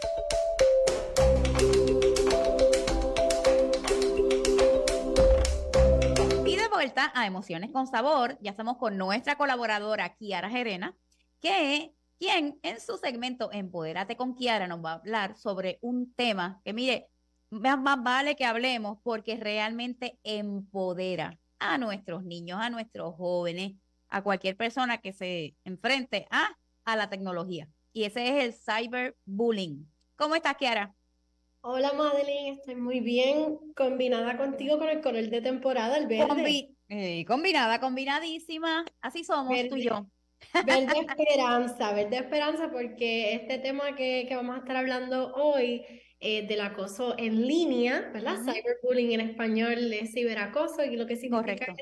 Y de vuelta a Emociones con Sabor, ya estamos con nuestra colaboradora Kiara Gerena, que quien en su segmento Empodérate con Kiara nos va a hablar sobre un tema que, mire, más, más vale que hablemos porque realmente empodera a nuestros niños, a nuestros jóvenes, a cualquier persona que se enfrente a, a la tecnología. Y ese es el cyberbullying. ¿Cómo estás, Kiara? Hola, Madeline, estoy muy bien, combinada contigo con el color de temporada, el verde. Combi eh, combinada, combinadísima. Así somos Verde. tú y yo. Verde esperanza, verde esperanza, porque este tema que, que vamos a estar hablando hoy eh, del acoso en línea, ¿verdad? Ujú. Cyberbullying en español es ciberacoso y lo que significa Correcto. es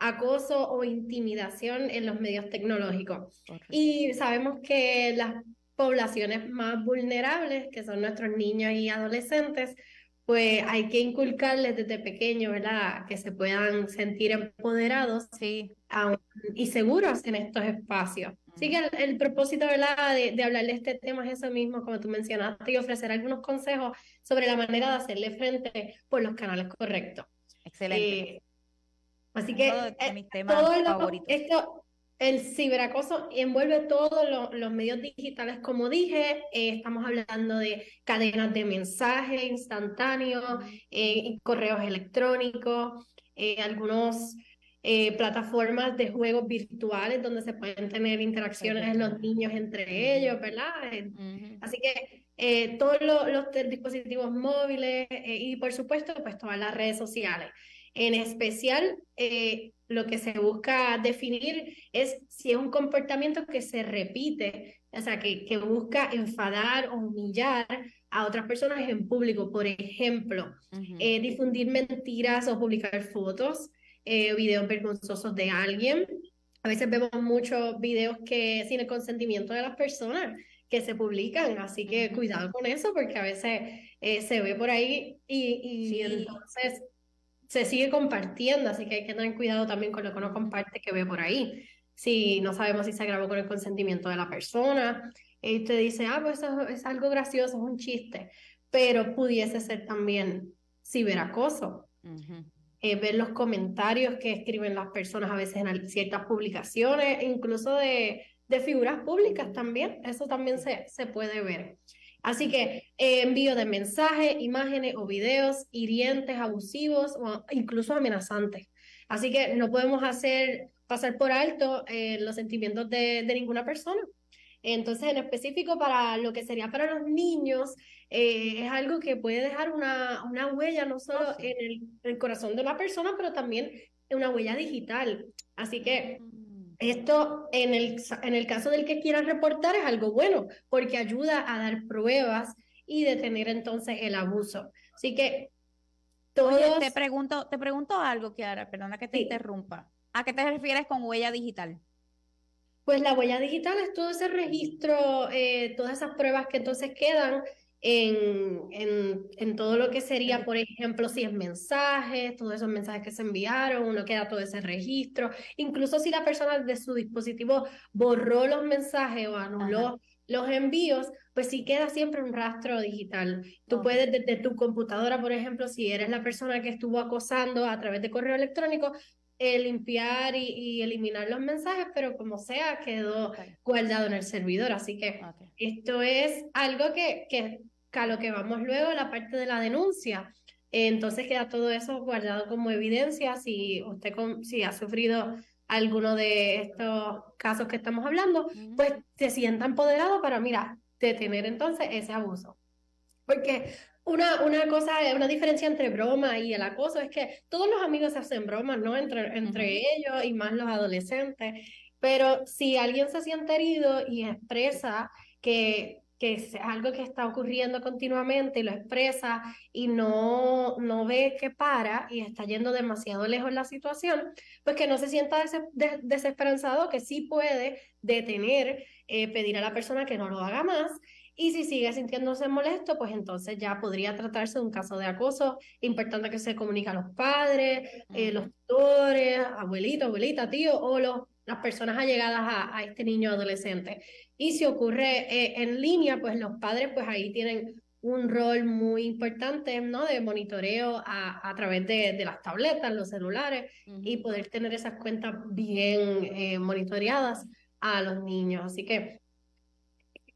acoso o intimidación en los medios tecnológicos. Correcto. Y sabemos que las poblaciones más vulnerables, que son nuestros niños y adolescentes, pues hay que inculcarles desde pequeños, ¿verdad? Que se puedan sentir empoderados Sí. um, y seguros en estos espacios. Así que el, el propósito, ¿verdad? De, de hablar de este tema es eso mismo, como tú mencionaste, y ofrecer algunos consejos sobre la manera de hacerle frente por los canales correctos. Excelente. Eh, así que Uno de eh, mis temas todo lo- favoritos. esto, el ciberacoso envuelve todos lo- los medios digitales, como dije, eh, estamos hablando de cadenas de mensajes instantáneos, eh, correos electrónicos, eh, algunos eh, plataformas de juegos virtuales donde se pueden tener interacciones los niños entre ellos, ¿verdad? Eh, Ujú. Así que eh, todos lo- los te- dispositivos móviles eh, y por supuesto pues todas las redes sociales. En especial, eh, lo que se busca definir es si es un comportamiento que se repite, o sea, que, que busca enfadar o humillar a otras personas en público. Por ejemplo, Ujú. eh, difundir mentiras o publicar fotos, eh, videos vergonzosos de alguien. A veces vemos muchos videos que sin el consentimiento de las personas que se publican, así que Ujú. cuidado con eso porque a veces eh, se ve por ahí y, y Sí. entonces se sigue compartiendo, así que hay que tener cuidado también con lo que uno comparte que ve por ahí. Si no sabemos si se grabó con el consentimiento de la persona, y usted dice, ah, pues eso es algo gracioso, es un chiste, pero pudiese ser también ciberacoso. Ujú. Eh, ver los comentarios que escriben las personas a veces en al- ciertas publicaciones, incluso de, de figuras públicas también, eso también se, se puede ver. Así que eh, envío de mensajes, imágenes o videos hirientes, abusivos o incluso amenazantes. Así que no podemos hacer pasar por alto eh, los sentimientos de, de ninguna persona. Entonces, en específico para lo que sería para los niños, eh, es algo que puede dejar una, una huella no solo Oh, sí. en el, en el corazón de la persona, pero también en una huella digital. Así que Mm. esto, en el, en el caso del que quiera reportar, es algo bueno, porque ayuda a dar pruebas y detener entonces el abuso. Así que Oye, todos, te pregunto, te pregunto algo, Kiara, perdona que te Sí. interrumpa. ¿A qué te refieres con huella digital? pues la huella digital es todo ese registro, eh, todas esas pruebas que entonces quedan en, en, en todo lo que sería, por ejemplo, si es mensajes, todos esos mensajes que se enviaron, uno queda todo ese registro, incluso si la persona de su dispositivo borró los mensajes o anuló Ajá. los envíos, pues sí queda siempre un rastro digital. Tú Ok. puedes desde tu computadora, por ejemplo, si eres la persona que estuvo acosando a través de correo electrónico, eh, limpiar y, y eliminar los mensajes, pero como sea, quedó Ok. guardado en el servidor. Así que Ok. esto es algo que, que, que a lo que vamos luego, la parte de la denuncia. Eh, entonces queda todo eso guardado como evidencia. Si usted con, si ha sufrido alguno de estos casos que estamos hablando, Ujú. pues se sienta empoderado para, mira, detener entonces ese abuso. Porque una, una cosa, una diferencia entre broma y el acoso es que todos los amigos se hacen bromas, ¿no? Entre, entre ellos y más los adolescentes. Pero si alguien se siente herido y expresa que, que es algo que está ocurriendo continuamente y lo expresa y no, no ve que para y está yendo demasiado lejos la situación, pues que no se sienta des des desesperanzado, que sí puede detener, eh, pedir a la persona que no lo haga más. Y si sigue sintiéndose molesto, pues entonces ya podría tratarse de un caso de acoso. Importante que se comunique a los padres, eh, los tutores, abuelito, abuelita, tío, o los, las personas allegadas a, a este niño adolescente. Y si ocurre eh, en línea, pues los padres pues ahí tienen un rol muy importante, ¿no? De monitoreo a, a través de, de las tabletas, los celulares, Ujú. y poder tener esas cuentas bien eh, monitoreadas a los niños. Así que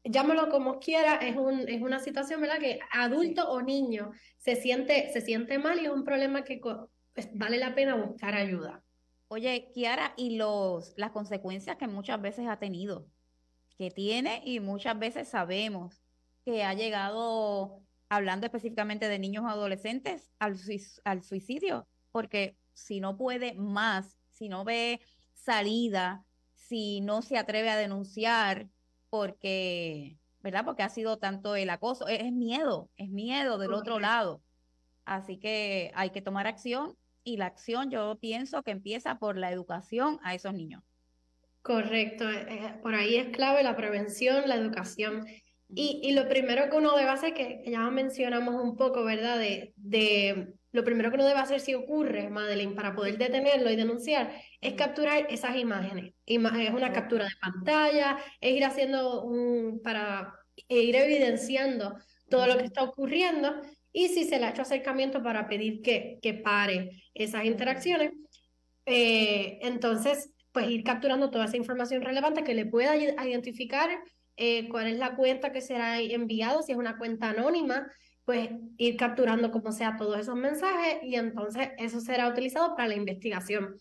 llámalo como quiera, es, un, es una situación, ¿verdad? Que adulto o niño se siente, se siente mal y es un problema que pues, vale la pena buscar ayuda. Oye, Kiara, y los, las consecuencias que muchas veces ha tenido, que tiene y muchas veces sabemos que ha llegado, hablando específicamente de niños o adolescentes, al, al suicidio, porque si no puede más, si no ve salida, si no se atreve a denunciar, porque, ¿verdad? Porque ha sido tanto el acoso, es, es miedo, es miedo del otro lado. Así que hay que tomar acción y la acción yo pienso que empieza por la educación a esos niños. Correcto, eh, por ahí es clave la prevención, la educación. Y, y lo primero que uno debe hacer, que, que ya mencionamos un poco, ¿verdad? De, de lo primero que uno debe hacer si ocurre, Madeline, para poder detenerlo y denunciar, es capturar esas imágenes. Ima- es una captura de pantalla, es ir haciendo un, para e ir evidenciando todo lo que está ocurriendo y si se le ha hecho acercamiento para pedir que, que pare esas interacciones, eh, entonces, pues ir capturando toda esa información relevante que le pueda identificar eh, cuál es la cuenta que será enviado, si es una cuenta anónima, pues ir capturando como sea todos esos mensajes y entonces eso será utilizado para la investigación.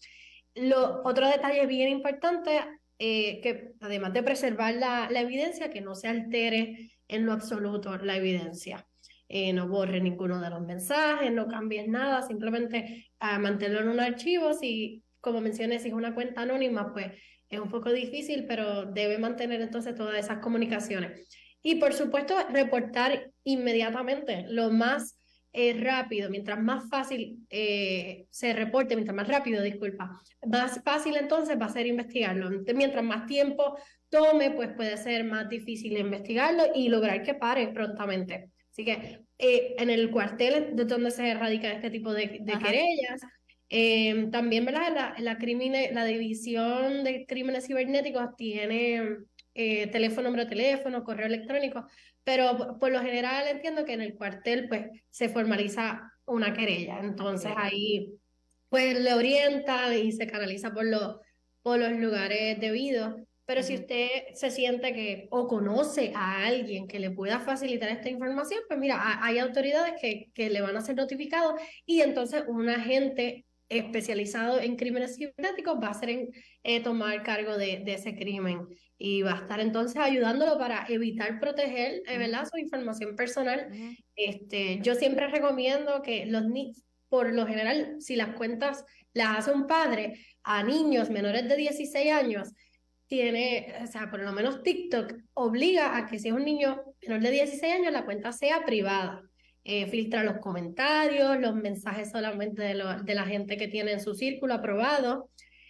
Lo, otro detalle bien importante, eh, que además de preservar la, la evidencia, que no se altere en lo absoluto la evidencia. Eh, no borre ninguno de los mensajes, no cambies nada, simplemente uh, mantenerlo en un archivo. Si, como mencioné, si es una cuenta anónima, pues es un poco difícil, pero debe mantener entonces todas esas comunicaciones. Y por supuesto, reportar inmediatamente, lo más eh, rápido, mientras más fácil eh, se reporte, mientras más rápido, disculpa, más fácil entonces va a ser investigarlo. Mientras más tiempo tome, pues puede ser más difícil investigarlo y lograr que pare prontamente. Así que eh, en el cuartel de donde se erradican este tipo de, de querellas, eh, también ¿verdad? La, la, crimine, la División de Crímenes Cibernéticos tiene eh, teléfono, número de teléfono, correo electrónico, pero por lo general entiendo que en el cuartel pues se formaliza una querella, entonces ahí pues le orienta y se canaliza por, lo, por los lugares debidos. Pero uh-huh. si usted se siente que o conoce a alguien que le pueda facilitar esta información, pues mira, hay autoridades que, que le van a ser notificados y entonces un agente especializado en crímenes cibernéticos va a ser en, eh, tomar cargo de, de ese crimen y va a estar entonces ayudándolo para evitar proteger eh, ¿verdad? Su información personal. Uh-huh. Este, yo siempre recomiendo que los niños, por lo general, si las cuentas las hace un padre a niños menores de dieciséis años, tiene, o sea, por lo menos TikTok obliga a que si es un niño menor de dieciséis años, la cuenta sea privada. Eh, filtra los comentarios, los mensajes solamente de, lo, de la gente que tiene en su círculo aprobado.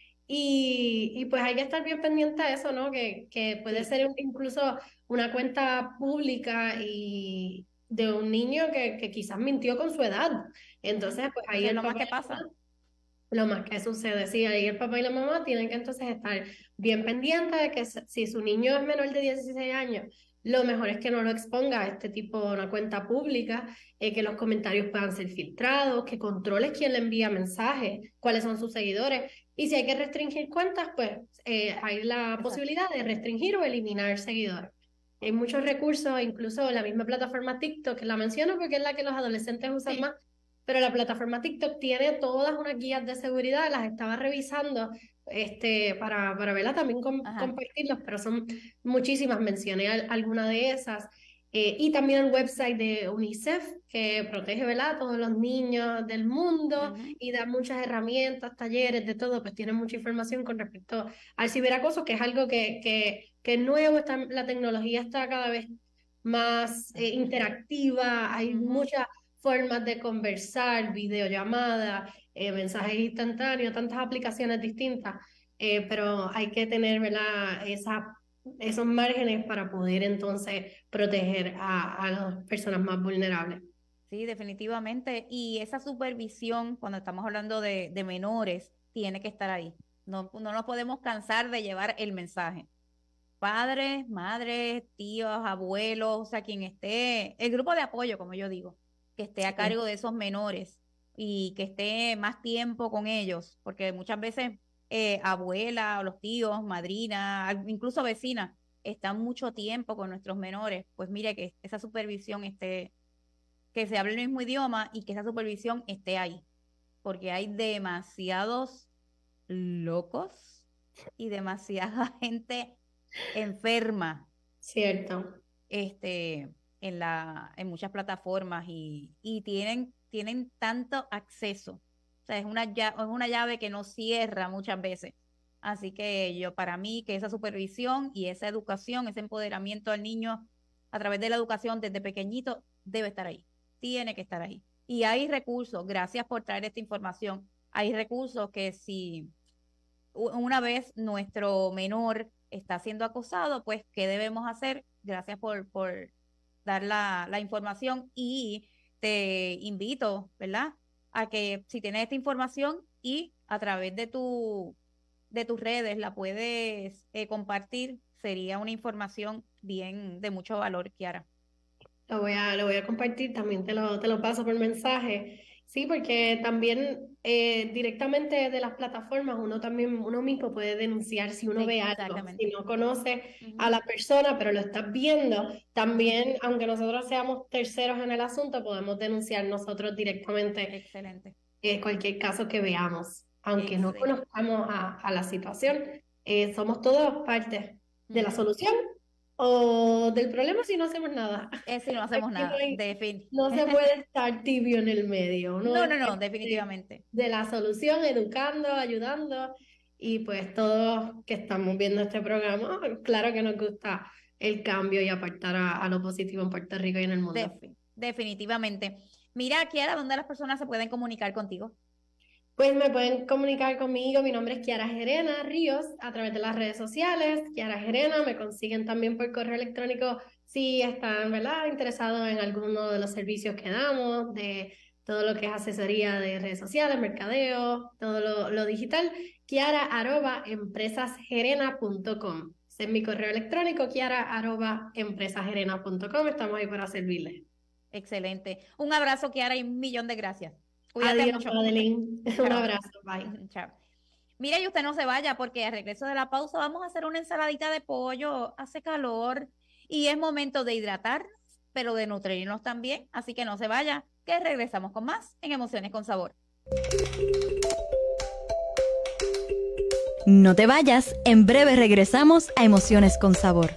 Y, y pues hay que estar bien pendiente a eso, ¿no? Que, que puede sí. ser incluso una cuenta pública y de un niño que, que quizás mintió con su edad. Entonces, pues ahí es lo más que pasa. Lo más que sucede, sí, ahí el papá y la mamá tienen que entonces estar bien pendientes de que si su niño es menor de dieciséis años, lo mejor es que no lo exponga a este tipo de una cuenta pública, eh, que los comentarios puedan ser filtrados, que controles quién le envía mensajes, cuáles son sus seguidores, y si hay que restringir cuentas, pues eh, hay la Exacto. posibilidad de restringir o eliminar seguidores. Hay muchos recursos, incluso la misma plataforma TikTok, que la menciono porque es la que los adolescentes usan sí. más, pero la plataforma TikTok tiene todas unas guías de seguridad, las estaba revisando este, para, para verla también com Ajá. compartirlos, pero son muchísimas, mencioné alguna de esas. Eh, y también el website de UNICEF, que protege ¿verdad? a todos los niños del mundo uh-huh. y da muchas herramientas, talleres, de todo, pues tiene mucha información con respecto al ciberacoso, que es algo que, que, que es nuevo, está, la tecnología está cada vez más eh, interactiva, hay uh-huh. muchas formas de conversar, videollamadas, eh, mensajes instantáneos, tantas aplicaciones distintas, eh, pero hay que tener ¿verdad? Esa, esos márgenes para poder entonces proteger a, a las personas más vulnerables. Sí, definitivamente, y esa supervisión, cuando estamos hablando de, de menores, tiene que estar ahí. No, no nos podemos cansar de llevar el mensaje. Padres, madres, tíos, abuelos, o sea, quien esté, el grupo de apoyo, como yo digo, que esté a cargo de esos menores y que esté más tiempo con ellos, porque muchas veces eh, abuela o los tíos, madrina, incluso vecinas, están mucho tiempo con nuestros menores, pues mire que esa supervisión esté, que se hable el mismo idioma y que esa supervisión esté ahí, porque hay demasiados locos y demasiada gente enferma. Cierto. Este, en la, en muchas plataformas y, y tienen, tienen tanto acceso. O sea, es una, llave, es una llave que no cierra muchas veces. Así que yo, para mí, que esa supervisión y esa educación, ese empoderamiento al niño a través de la educación desde pequeñito, debe estar ahí. Tiene que estar ahí. Y hay recursos, gracias por traer esta información, hay recursos que si una vez nuestro menor está siendo acosado, pues, ¿qué debemos hacer? Gracias por, por dar la, la información y te invito, ¿verdad?, a que si tienes esta información y a través de tu de tus redes la puedes eh, compartir, sería una información bien de mucho valor, Kiara. Lo voy a, lo voy a compartir, también te lo, te lo paso por mensaje. Sí, porque también eh, directamente de las plataformas uno también, uno mismo puede denunciar si uno Sí, ve algo, exactamente. si no conoce Ujú. a la persona, pero lo estás viendo, también, aunque nosotros seamos terceros en el asunto, podemos denunciar nosotros directamente Excelente. eh, cualquier caso que veamos, aunque no Excelente. conozcamos a, a la situación. Eh, somos todos parte de la Ujú. solución o del problema si no hacemos nada. Es si no hacemos Aquí no nada, hay- defin- no se puede estar tibio en el medio. Uno No, es no, no, parte definitivamente. de la solución, educando, ayudando, y pues todos que estamos viendo este programa, claro que nos gusta el cambio y apartar a, a lo positivo en Puerto Rico y en el mundo. Defi- definitivamente. Mira, Kiara, ¿dónde las personas se pueden comunicar contigo? Pues me pueden comunicar conmigo, mi nombre es Kiara Gerena Ríos, a través de las redes sociales, Kiara Gerena, me consiguen también por correo electrónico si están, ¿verdad?, interesados en alguno de los servicios que damos, de todo lo que es asesoría de redes sociales, mercadeo, todo lo, lo digital, kiara arroba empresasgerena punto com. Ese es mi correo electrónico, kiara arroba empresasgerena punto com, estamos ahí para servirles. Excelente. Un abrazo, Kiara, y un millón de gracias. Cuídate Adiós, mucho. Madeline. Un Chao. abrazo, bye. Chao. Mira, y usted no se vaya porque al regreso de la pausa vamos a hacer una ensaladita de pollo. Hace calor y es momento de hidratarnos, pero de nutrirnos también. Así que no se vaya, que regresamos con más en Emociones con Sabor. No te vayas, en breve regresamos a Emociones con Sabor.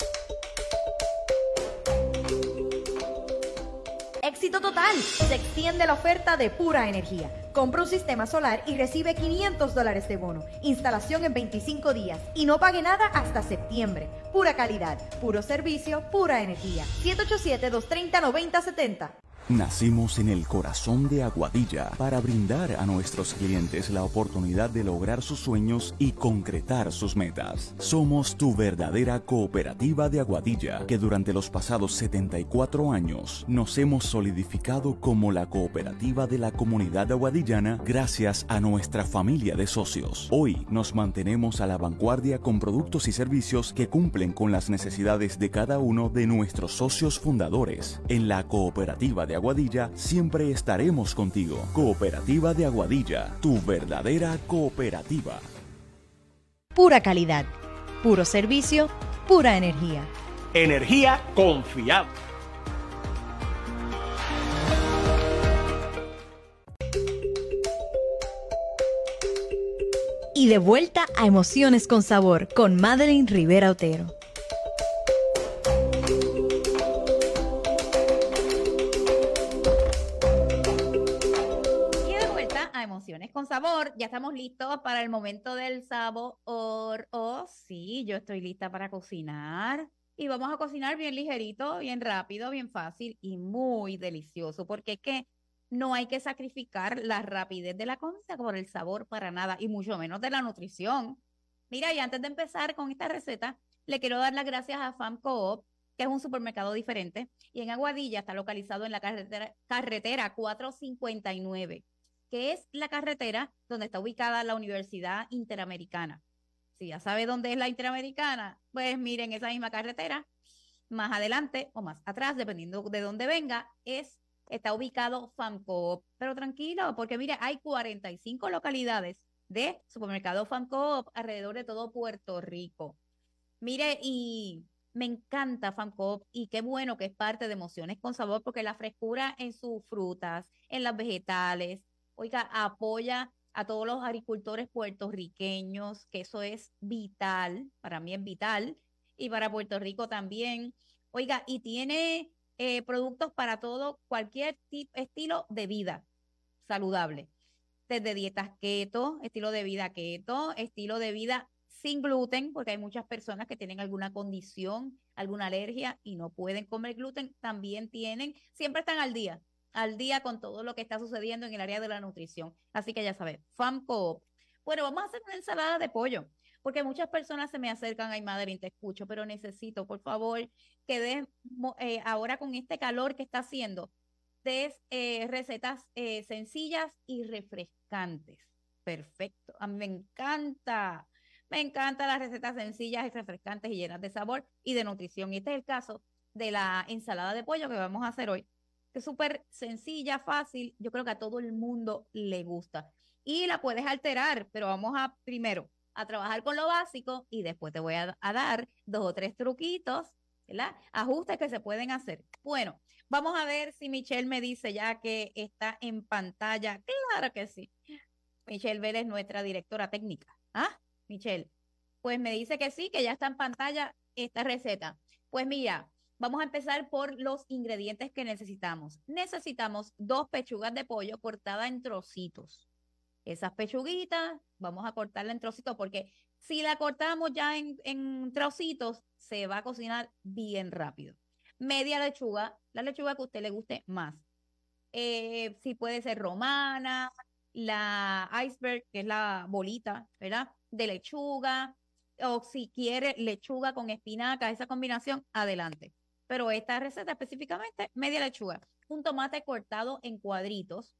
Éxito total. Se extiende la oferta de Pura Energía. Compra un sistema solar y recibe quinientos dólares de bono. Instalación en veinticinco días y no pague nada hasta septiembre. Pura calidad, puro servicio, pura energía. siete ocho siete, dos tres cero, nueve cero siete cero. Nacimos en el corazón de Aguadilla para brindar a nuestros clientes la oportunidad de lograr sus sueños y concretar sus metas. Somos tu verdadera cooperativa de Aguadilla, que durante los pasados setenta y cuatro años nos hemos solidificado como la cooperativa de la comunidad aguadillana gracias a nuestra familia de socios. Hoy nos mantenemos a la vanguardia con productos y servicios que cumplen con las necesidades de cada uno de nuestros socios fundadores. En la cooperativa de Aguadilla siempre estaremos contigo. Cooperativa de Aguadilla, tu verdadera cooperativa. Pura calidad, puro servicio, pura energía. Energía confiable. Y de vuelta a Emociones con Sabor con Madeline Rivera Otero. Emociones con Sabor, ya estamos listos para el momento del sabor. Oh, sí, yo estoy lista para cocinar y vamos a cocinar bien ligerito, bien rápido, bien fácil y muy delicioso, porque es que no hay que sacrificar la rapidez de la comida por el sabor para nada y mucho menos de la nutrición. Mira, y antes de empezar con esta receta, le quiero dar las gracias a Farm Coop, que es un supermercado diferente y en Aguadilla está localizado en la carretera, carretera cuatrocientos cincuenta y nueve. Que es la carretera donde está ubicada la Universidad Interamericana. Si ya sabe dónde es la Interamericana, pues miren, esa misma carretera, más adelante o más atrás, dependiendo de dónde venga, es, está ubicado Farm Coop. Pero tranquilo, porque mire, hay cuarenta y cinco localidades de supermercado Farm Coop alrededor de todo Puerto Rico. Mire, y Me encanta Farm Coop y qué bueno que es parte de Emociones con Sabor porque la frescura en sus frutas, en las vegetales, oiga, apoya a todos los agricultores puertorriqueños, que eso es vital, para mí es vital, y para Puerto Rico también. Oiga, y tiene eh, productos para todo, cualquier tipo, estilo de vida saludable. Desde dietas keto, estilo de vida keto, estilo de vida sin gluten, porque hay muchas personas que tienen alguna condición, alguna alergia y no pueden comer gluten, también tienen, siempre están al día, al día con todo lo que está sucediendo en el área de la nutrición. Así que ya sabes, Farm Coop. Bueno, vamos a hacer una ensalada de pollo, porque muchas personas se me acercan, ay, Madeline, te escucho, pero necesito, por favor, que des, eh, ahora con este calor que está haciendo, des eh, recetas eh, sencillas y refrescantes. Perfecto, a mí me encanta. Me encantan las recetas sencillas y refrescantes y llenas de sabor y de nutrición. Y este es el caso de la ensalada de pollo que vamos a hacer hoy, que es súper sencilla, fácil. Yo creo que a todo el mundo le gusta. Y la puedes alterar, pero vamos a primero a trabajar con lo básico y después te voy a, a dar dos o tres truquitos, ¿verdad? Ajustes que se pueden hacer. Bueno, vamos a ver si Michelle me dice ya que está en pantalla. Claro que sí. Michelle Vélez es nuestra directora técnica. ¿Ah? Michelle, pues me dice que sí, que ya está en pantalla esta receta. Pues mira, vamos a empezar por los ingredientes que necesitamos. Necesitamos dos pechugas de pollo cortadas en trocitos. Esas pechuguitas, vamos a cortarla en trocitos porque si la cortamos ya en, en trocitos, se va a cocinar bien rápido. Media lechuga, la lechuga que a usted le guste más. Eh, si puede ser romana, la iceberg, que es la bolita, ¿verdad? De lechuga, o si quiere lechuga con espinaca, esa combinación, adelante. Pero esta receta específicamente, media lechuga, un tomate cortado en cuadritos,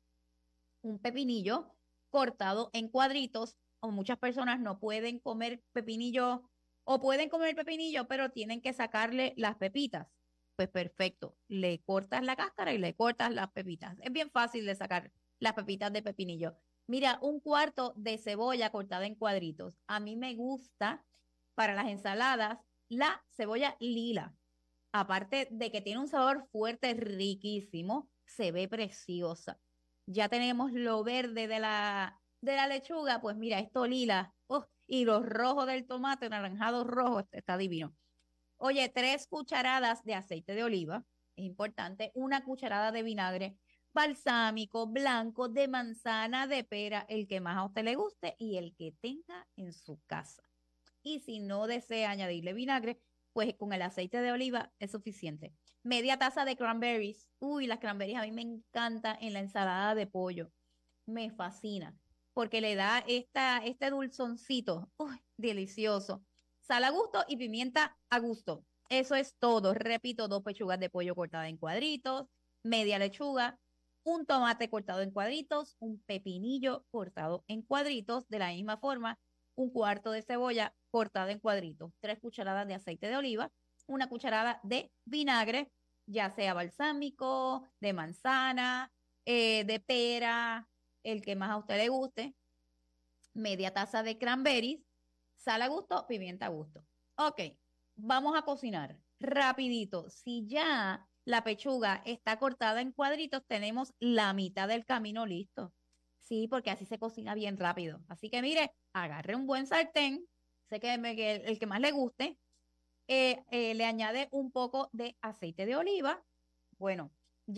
un pepinillo cortado en cuadritos, o muchas personas no pueden comer pepinillo, o pueden comer pepinillo, pero tienen que sacarle las pepitas. Pues perfecto, le cortas la cáscara y le cortas las pepitas. Es bien fácil de sacar las pepitas de pepinillo. Mira, un cuarto de cebolla cortada en cuadritos. A mí me gusta para las ensaladas la cebolla lila. Aparte de que tiene un sabor fuerte, riquísimo, se ve preciosa. Ya tenemos lo verde de la, de la lechuga, pues mira, esto lila, oh, y los rojos del tomate, naranjado rojo, este está divino. Oye, tres cucharadas de aceite de oliva, es importante, una cucharada de vinagre, balsámico, blanco, de manzana, de pera, el que más a usted le guste y el que tenga en su casa. Y si no desea añadirle vinagre, pues con el aceite de oliva es suficiente. Media taza de cranberries. Uy, las cranberries a mí me encantan en la ensalada de pollo. Me fascina porque le da esta, este dulzoncito. Uy, delicioso. Sal a gusto y pimienta a gusto. Eso es todo. Repito, dos pechugas de pollo cortadas en cuadritos, media lechuga, un tomate cortado en cuadritos, un pepinillo cortado en cuadritos de la misma forma, un cuarto de cebolla cortada en cuadritos, tres cucharadas de aceite de oliva, una cucharada de vinagre, ya sea balsámico, de manzana, eh, de pera, el que más a usted le guste, media taza de cranberries, sal a gusto, pimienta a gusto. Ok, vamos a cocinar rapidito. Si ya la pechuga está cortada en cuadritos, tenemos la mitad del camino listo. Sí, porque así se cocina bien rápido. Así que mire, agarre un buen sartén, sé que, me, que el, el que más le guste, eh, eh, le añade un poco de aceite de oliva. Bueno,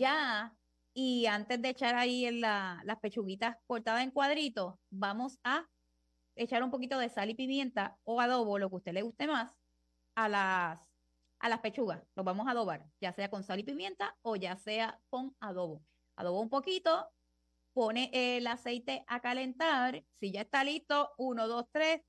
ya, y antes de echar ahí la, las pechuguitas cortadas en cuadritos, vamos a echar un poquito de sal y pimienta o adobo, lo que a usted le guste más, a las, a las pechugas. Los vamos a adobar, ya sea con sal y pimienta o ya sea con adobo. Adobo un poquito, pone el aceite a calentar. Si ya está listo, uno, dos, tres,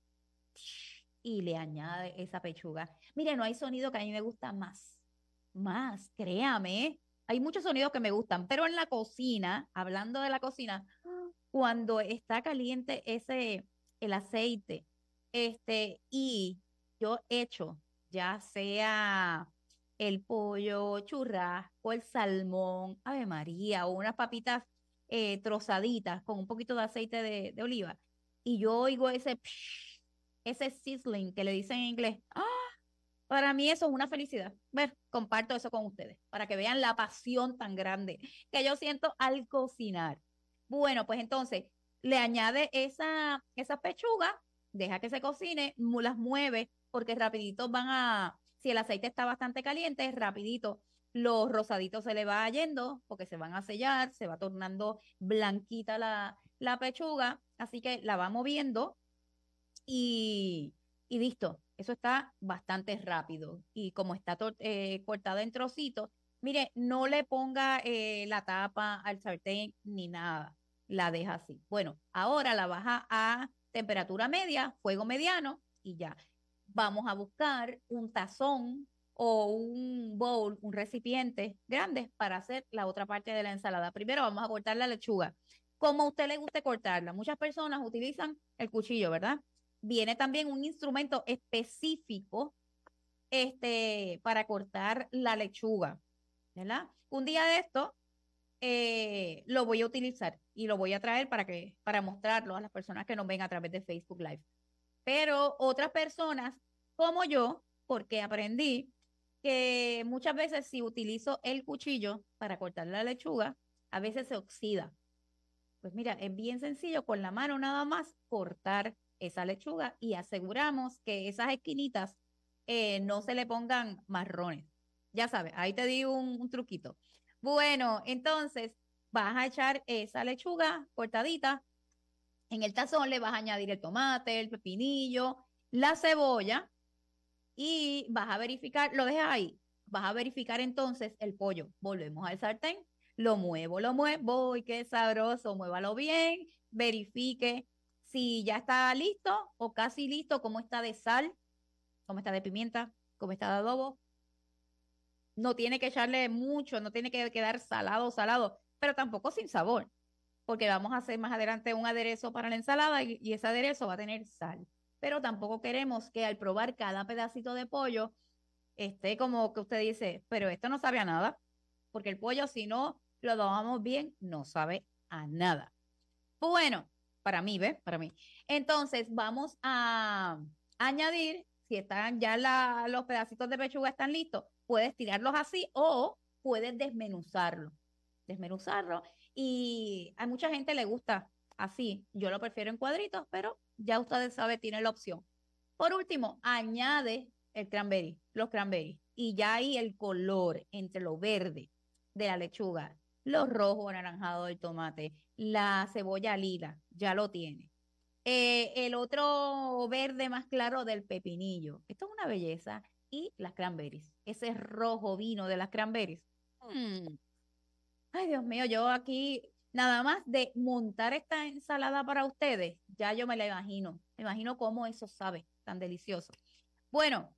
y le añade esa pechuga. Mire, no hay sonido que a mí me gusta más. Más, créame. Hay muchos sonidos que me gustan, pero en la cocina, hablando de la cocina, cuando está caliente ese, el aceite, este, y yo echo, ya sea el pollo, churrasco, el salmón, Ave María, o unas papitas eh, trozaditas con un poquito de aceite de, de oliva, y yo oigo ese psh, ese sizzling que le dicen en inglés, ¡ah! Para mí eso es una felicidad. Ver, comparto eso con ustedes, para que vean la pasión tan grande que yo siento al cocinar. Bueno, pues entonces le añade esa, esa pechuga, deja que se cocine, mu- las mueve, porque rapidito van a, si el aceite está bastante caliente, rapidito los rosaditos se le va yendo, porque se van a sellar, se va tornando blanquita la, la pechuga, así que la va moviendo y, y listo. Eso está bastante rápido. Y como está tor- eh, cortada en trocitos, mire, no le ponga eh, la tapa al sartén ni nada. La deja así. Bueno, ahora la baja a temperatura media, fuego mediano y ya. Vamos a buscar un tazón o un bowl, un recipiente grande para hacer la otra parte de la ensalada. Primero vamos a cortar la lechuga. Como a usted le guste cortarla. Muchas personas utilizan el cuchillo, ¿verdad? Viene también un instrumento específico este, para cortar la lechuga, ¿verdad? Un día de esto eh, lo voy a utilizar y lo voy a traer para que, para mostrarlo a las personas que nos ven a través de Facebook Live. Pero otras personas, como yo, porque aprendí que muchas veces si utilizo el cuchillo para cortar la lechuga, a veces se oxida. Pues mira, es bien sencillo, con la mano nada más cortar esa lechuga y aseguramos que esas esquinitas eh, no se le pongan marrones. Ya sabes, ahí te di un, un truquito. Bueno, entonces vas a echar esa lechuga cortadita. En el tazón le vas a añadir el tomate, el pepinillo, la cebolla y vas a verificar, lo dejas ahí, vas a verificar entonces el pollo. Volvemos al sartén, lo muevo, lo muevo, ¡uy, qué sabroso! Muévalo bien, verifique si ya está listo o casi listo, cómo está de sal, cómo está de pimienta, cómo está de adobo. No tiene que echarle mucho, no tiene que quedar salado, salado, pero tampoco sin sabor, porque vamos a hacer más adelante un aderezo para la ensalada y, y ese aderezo va a tener sal. Pero tampoco queremos que al probar cada pedacito de pollo esté como que usted dice, pero esto no sabe a nada, porque el pollo si no lo lavamos bien, no sabe a nada. Bueno, para mí, ¿ves? Para mí. Entonces vamos a añadir, si están ya la- los pedacitos de pechuga están listos, puedes tirarlos así o puedes desmenuzarlo. Desmenuzarlo. Y a mucha gente le gusta así. Yo lo prefiero en cuadritos, pero ya ustedes saben, tienen la opción. Por último, añade el cranberry, los cranberries. Y ya ahí el color entre lo verde de la lechuga, los rojos anaranjados del tomate, la cebolla lila, ya lo tiene. Eh, el otro verde más claro del pepinillo. Esto es una belleza. Y las cranberries, ese rojo vino de las cranberries. Mm. Ay, Dios mío, yo aquí nada más de montar esta ensalada para ustedes, ya yo me la imagino. Me imagino cómo eso sabe, tan delicioso. Bueno,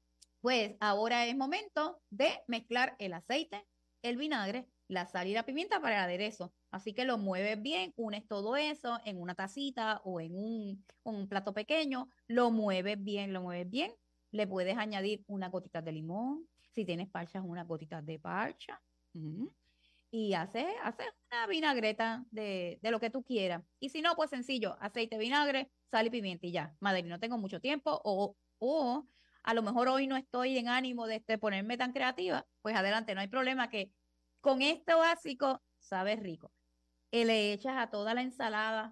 pues ahora es momento de mezclar el aceite, el vinagre, la sal y la pimienta para el aderezo. Así que lo mueves bien, unes todo eso en una tacita o en un, un plato pequeño, lo mueves bien, lo mueves bien. Le puedes añadir una gotita de limón, si tienes parchas, una gotita de parcha. Ujú. Y haces, haces una vinagreta de, de lo que tú quieras. Y si no, pues sencillo, aceite, vinagre, sal y pimienta y ya. Madre, no tengo mucho tiempo o, o a lo mejor hoy no estoy en ánimo de este, ponerme tan creativa, pues adelante, no hay problema que con este básico sabe rico. Y le echas a toda la ensalada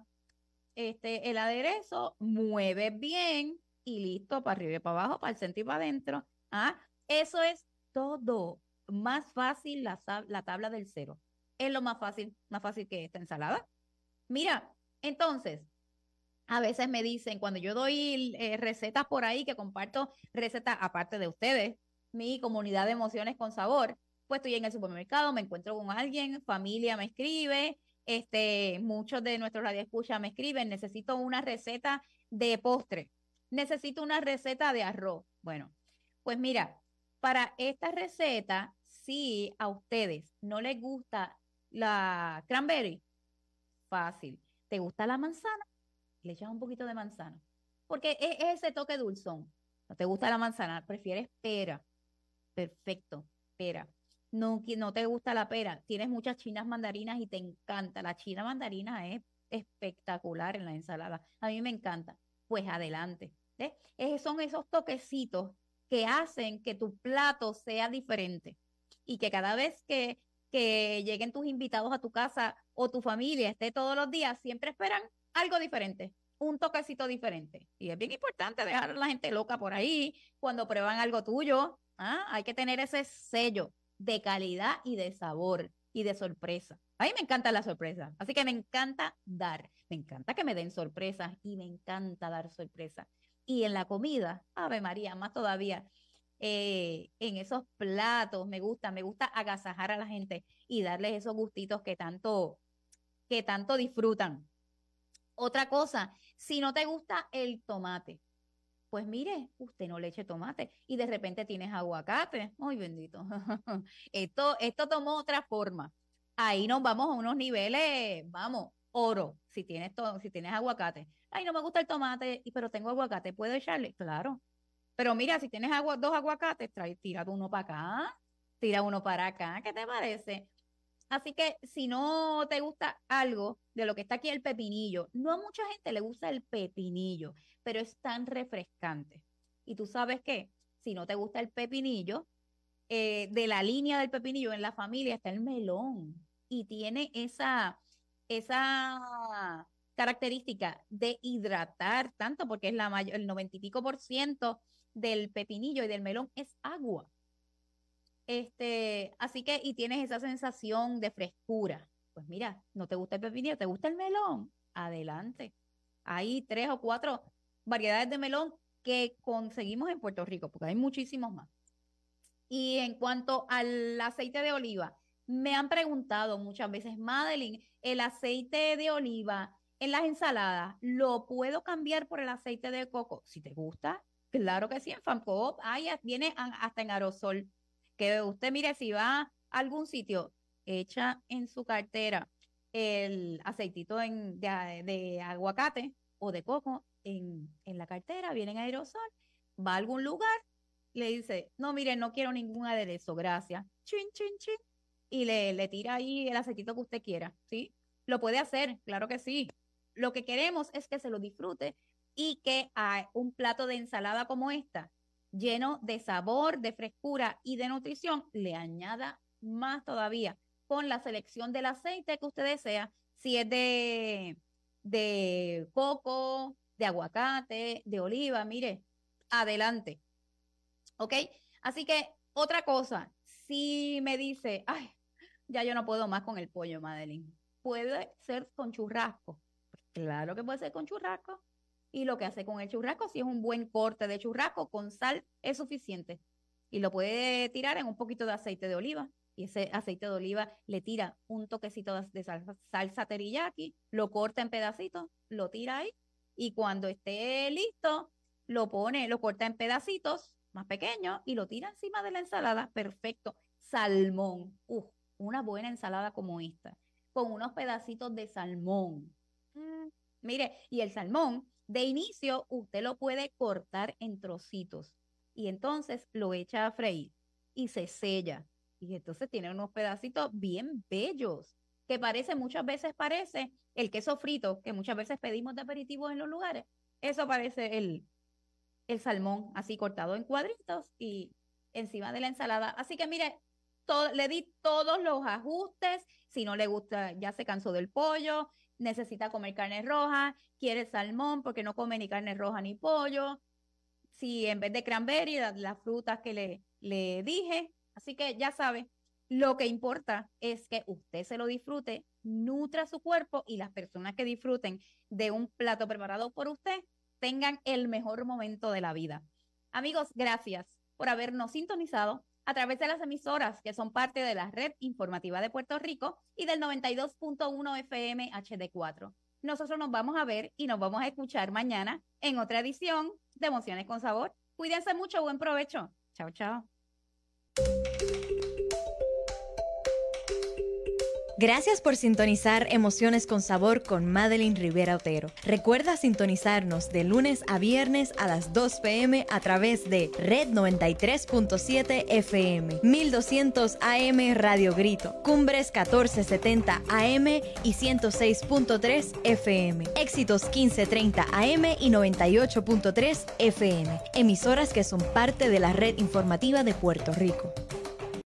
este, el aderezo, mueves bien y listo, para arriba y para abajo, para el centro y para adentro. Ah, eso es todo. Más fácil la, sa- la tabla del cero. Es lo más fácil, más fácil que esta ensalada. Mira, entonces, a veces me dicen, cuando yo doy eh, recetas por ahí, que comparto recetas aparte de ustedes, mi comunidad de emociones con sabor, pues estoy en el supermercado, me encuentro con alguien, familia me escribe, este, muchos de nuestros radioescuchas me escriben, necesito una receta de postre, necesito una receta de arroz. Bueno, pues mira, para esta receta, si a ustedes no les gusta la cranberry, fácil. ¿Te gusta la manzana? Le echas un poquito de manzana. Porque es ese toque dulzón. ¿No te gusta la manzana? ¿Prefieres pera? Perfecto, pera. No, qui- no te gusta la pera. Tienes muchas chinas mandarinas y te encanta. La china mandarina es espectacular en la ensalada. A mí me encanta. Pues adelante. ¿Ves? Es- son esos toquecitos que hacen que tu plato sea diferente y que cada vez que, que lleguen tus invitados a tu casa o tu familia esté todos los días, siempre esperan algo diferente, un toquecito diferente. Y es bien importante dejar a la gente loca por ahí cuando prueban algo tuyo. ¿Ah? Hay que tener ese sello de calidad y de sabor y de sorpresa. A mí me encanta la sorpresa, así que me encanta dar, me encanta que me den sorpresas y me encanta dar sorpresas. Y en la comida, Ave María, más todavía, eh, en esos platos, me gusta, me gusta agasajar a la gente y darles esos gustitos que tanto, que tanto disfrutan. Otra cosa, si no te gusta el tomate, pues mire, usted no le eche tomate y de repente tienes aguacate. Ay, bendito. Esto, esto tomó otra forma. Ahí nos vamos a unos niveles, vamos, oro, si tienes todo, si tienes aguacate. Ay, no me gusta el tomate, pero tengo aguacate, ¿puedo echarle? Claro. Pero mira, si tienes agua, dos aguacates, trae, tira uno para acá, tira uno para acá, ¿qué te parece? Así que si no te gusta algo de lo que está aquí el pepinillo, no a mucha gente le gusta el pepinillo, pero es tan refrescante. Y tú sabes qué, si no te gusta el pepinillo, eh, de la línea del pepinillo en la familia está el melón y tiene esa, esa característica de hidratar tanto porque es la mayor, el noventa y pico por ciento del pepinillo y del melón es agua. Este, así que, y tienes esa sensación de frescura. Pues mira, no te gusta el pepinillo, te gusta el melón, adelante. Hay tres o cuatro variedades de melón que conseguimos en Puerto Rico, porque hay muchísimos más. Y en cuanto al aceite de oliva, me han preguntado muchas veces, Madeline, el aceite de oliva en las ensaladas, ¿lo puedo cambiar por el aceite de coco? Si te gusta, claro que sí, en FAMCOOP, ahí viene hasta en aerosol. Que usted mire, si va a algún sitio, echa en su cartera el aceitito en, de, de aguacate o de coco en, en la cartera, viene en aerosol, va a algún lugar, le dice, no, mire, no quiero ningún aderezo, gracias, chin, chin, chin, y le, le tira ahí el aceitito que usted quiera, ¿sí? Lo puede hacer, claro que sí. Lo que queremos es que se lo disfrute y que a un plato de ensalada como esta, lleno de sabor, de frescura y de nutrición, le añada más todavía con la selección del aceite que usted desea, si es de, de coco, de aguacate, de oliva, mire, adelante. ¿Ok? Así que otra cosa, si me dice, ay, ya yo no puedo más con el pollo, Madeline, ¿puede ser con churrasco? Pues claro que puede ser con churrasco. Y lo que hace con el churrasco, si es un buen corte de churrasco, con sal es suficiente. Y lo puede tirar en un poquito de aceite de oliva. Y ese aceite de oliva le tira un toquecito de salsa, salsa teriyaki, lo corta en pedacitos, lo tira ahí. Y cuando esté listo, lo pone, lo corta en pedacitos más pequeños y lo tira encima de la ensalada. Perfecto. Salmón. Uf, una buena ensalada como esta, con unos pedacitos de salmón. Mm, mire, y el salmón, de inicio, usted lo puede cortar en trocitos y entonces lo echa a freír y se sella. Y entonces tiene unos pedacitos bien bellos, que parece, muchas veces parece el queso frito, que muchas veces pedimos de aperitivo en los lugares. Eso parece el, el salmón, así cortado en cuadritos y encima de la ensalada. Así que mire, todo, le di todos los ajustes. Si no le gusta, ya se cansó del pollo, necesita comer carne roja, quiere salmón porque no come ni carne roja ni pollo. Si en vez de cranberry, las, las frutas que le, le dije. Así que ya sabe, lo que importa es que usted se lo disfrute, nutra su cuerpo y las personas que disfruten de un plato preparado por usted tengan el mejor momento de la vida. Amigos, gracias por habernos sintonizado a través de las emisoras que son parte de la Red Informativa de Puerto Rico y del noventa y dos punto uno F M H D cuatro. Nosotros nos vamos a ver y nos vamos a escuchar mañana en otra edición de Emociones con Sabor. Cuídense mucho, buen provecho. Chao, chao. Gracias por sintonizar Emociones con Sabor con Madeline Rivera Otero. Recuerda sintonizarnos de lunes a viernes a las dos p m a través de Red noventa y tres punto siete F M, mil doscientos A M Radio Grito, Cumbres catorce setenta A M y ciento seis punto tres F M, Éxitos quince treinta A M y noventa y ocho punto tres F M, emisoras que son parte de la red informativa de Puerto Rico.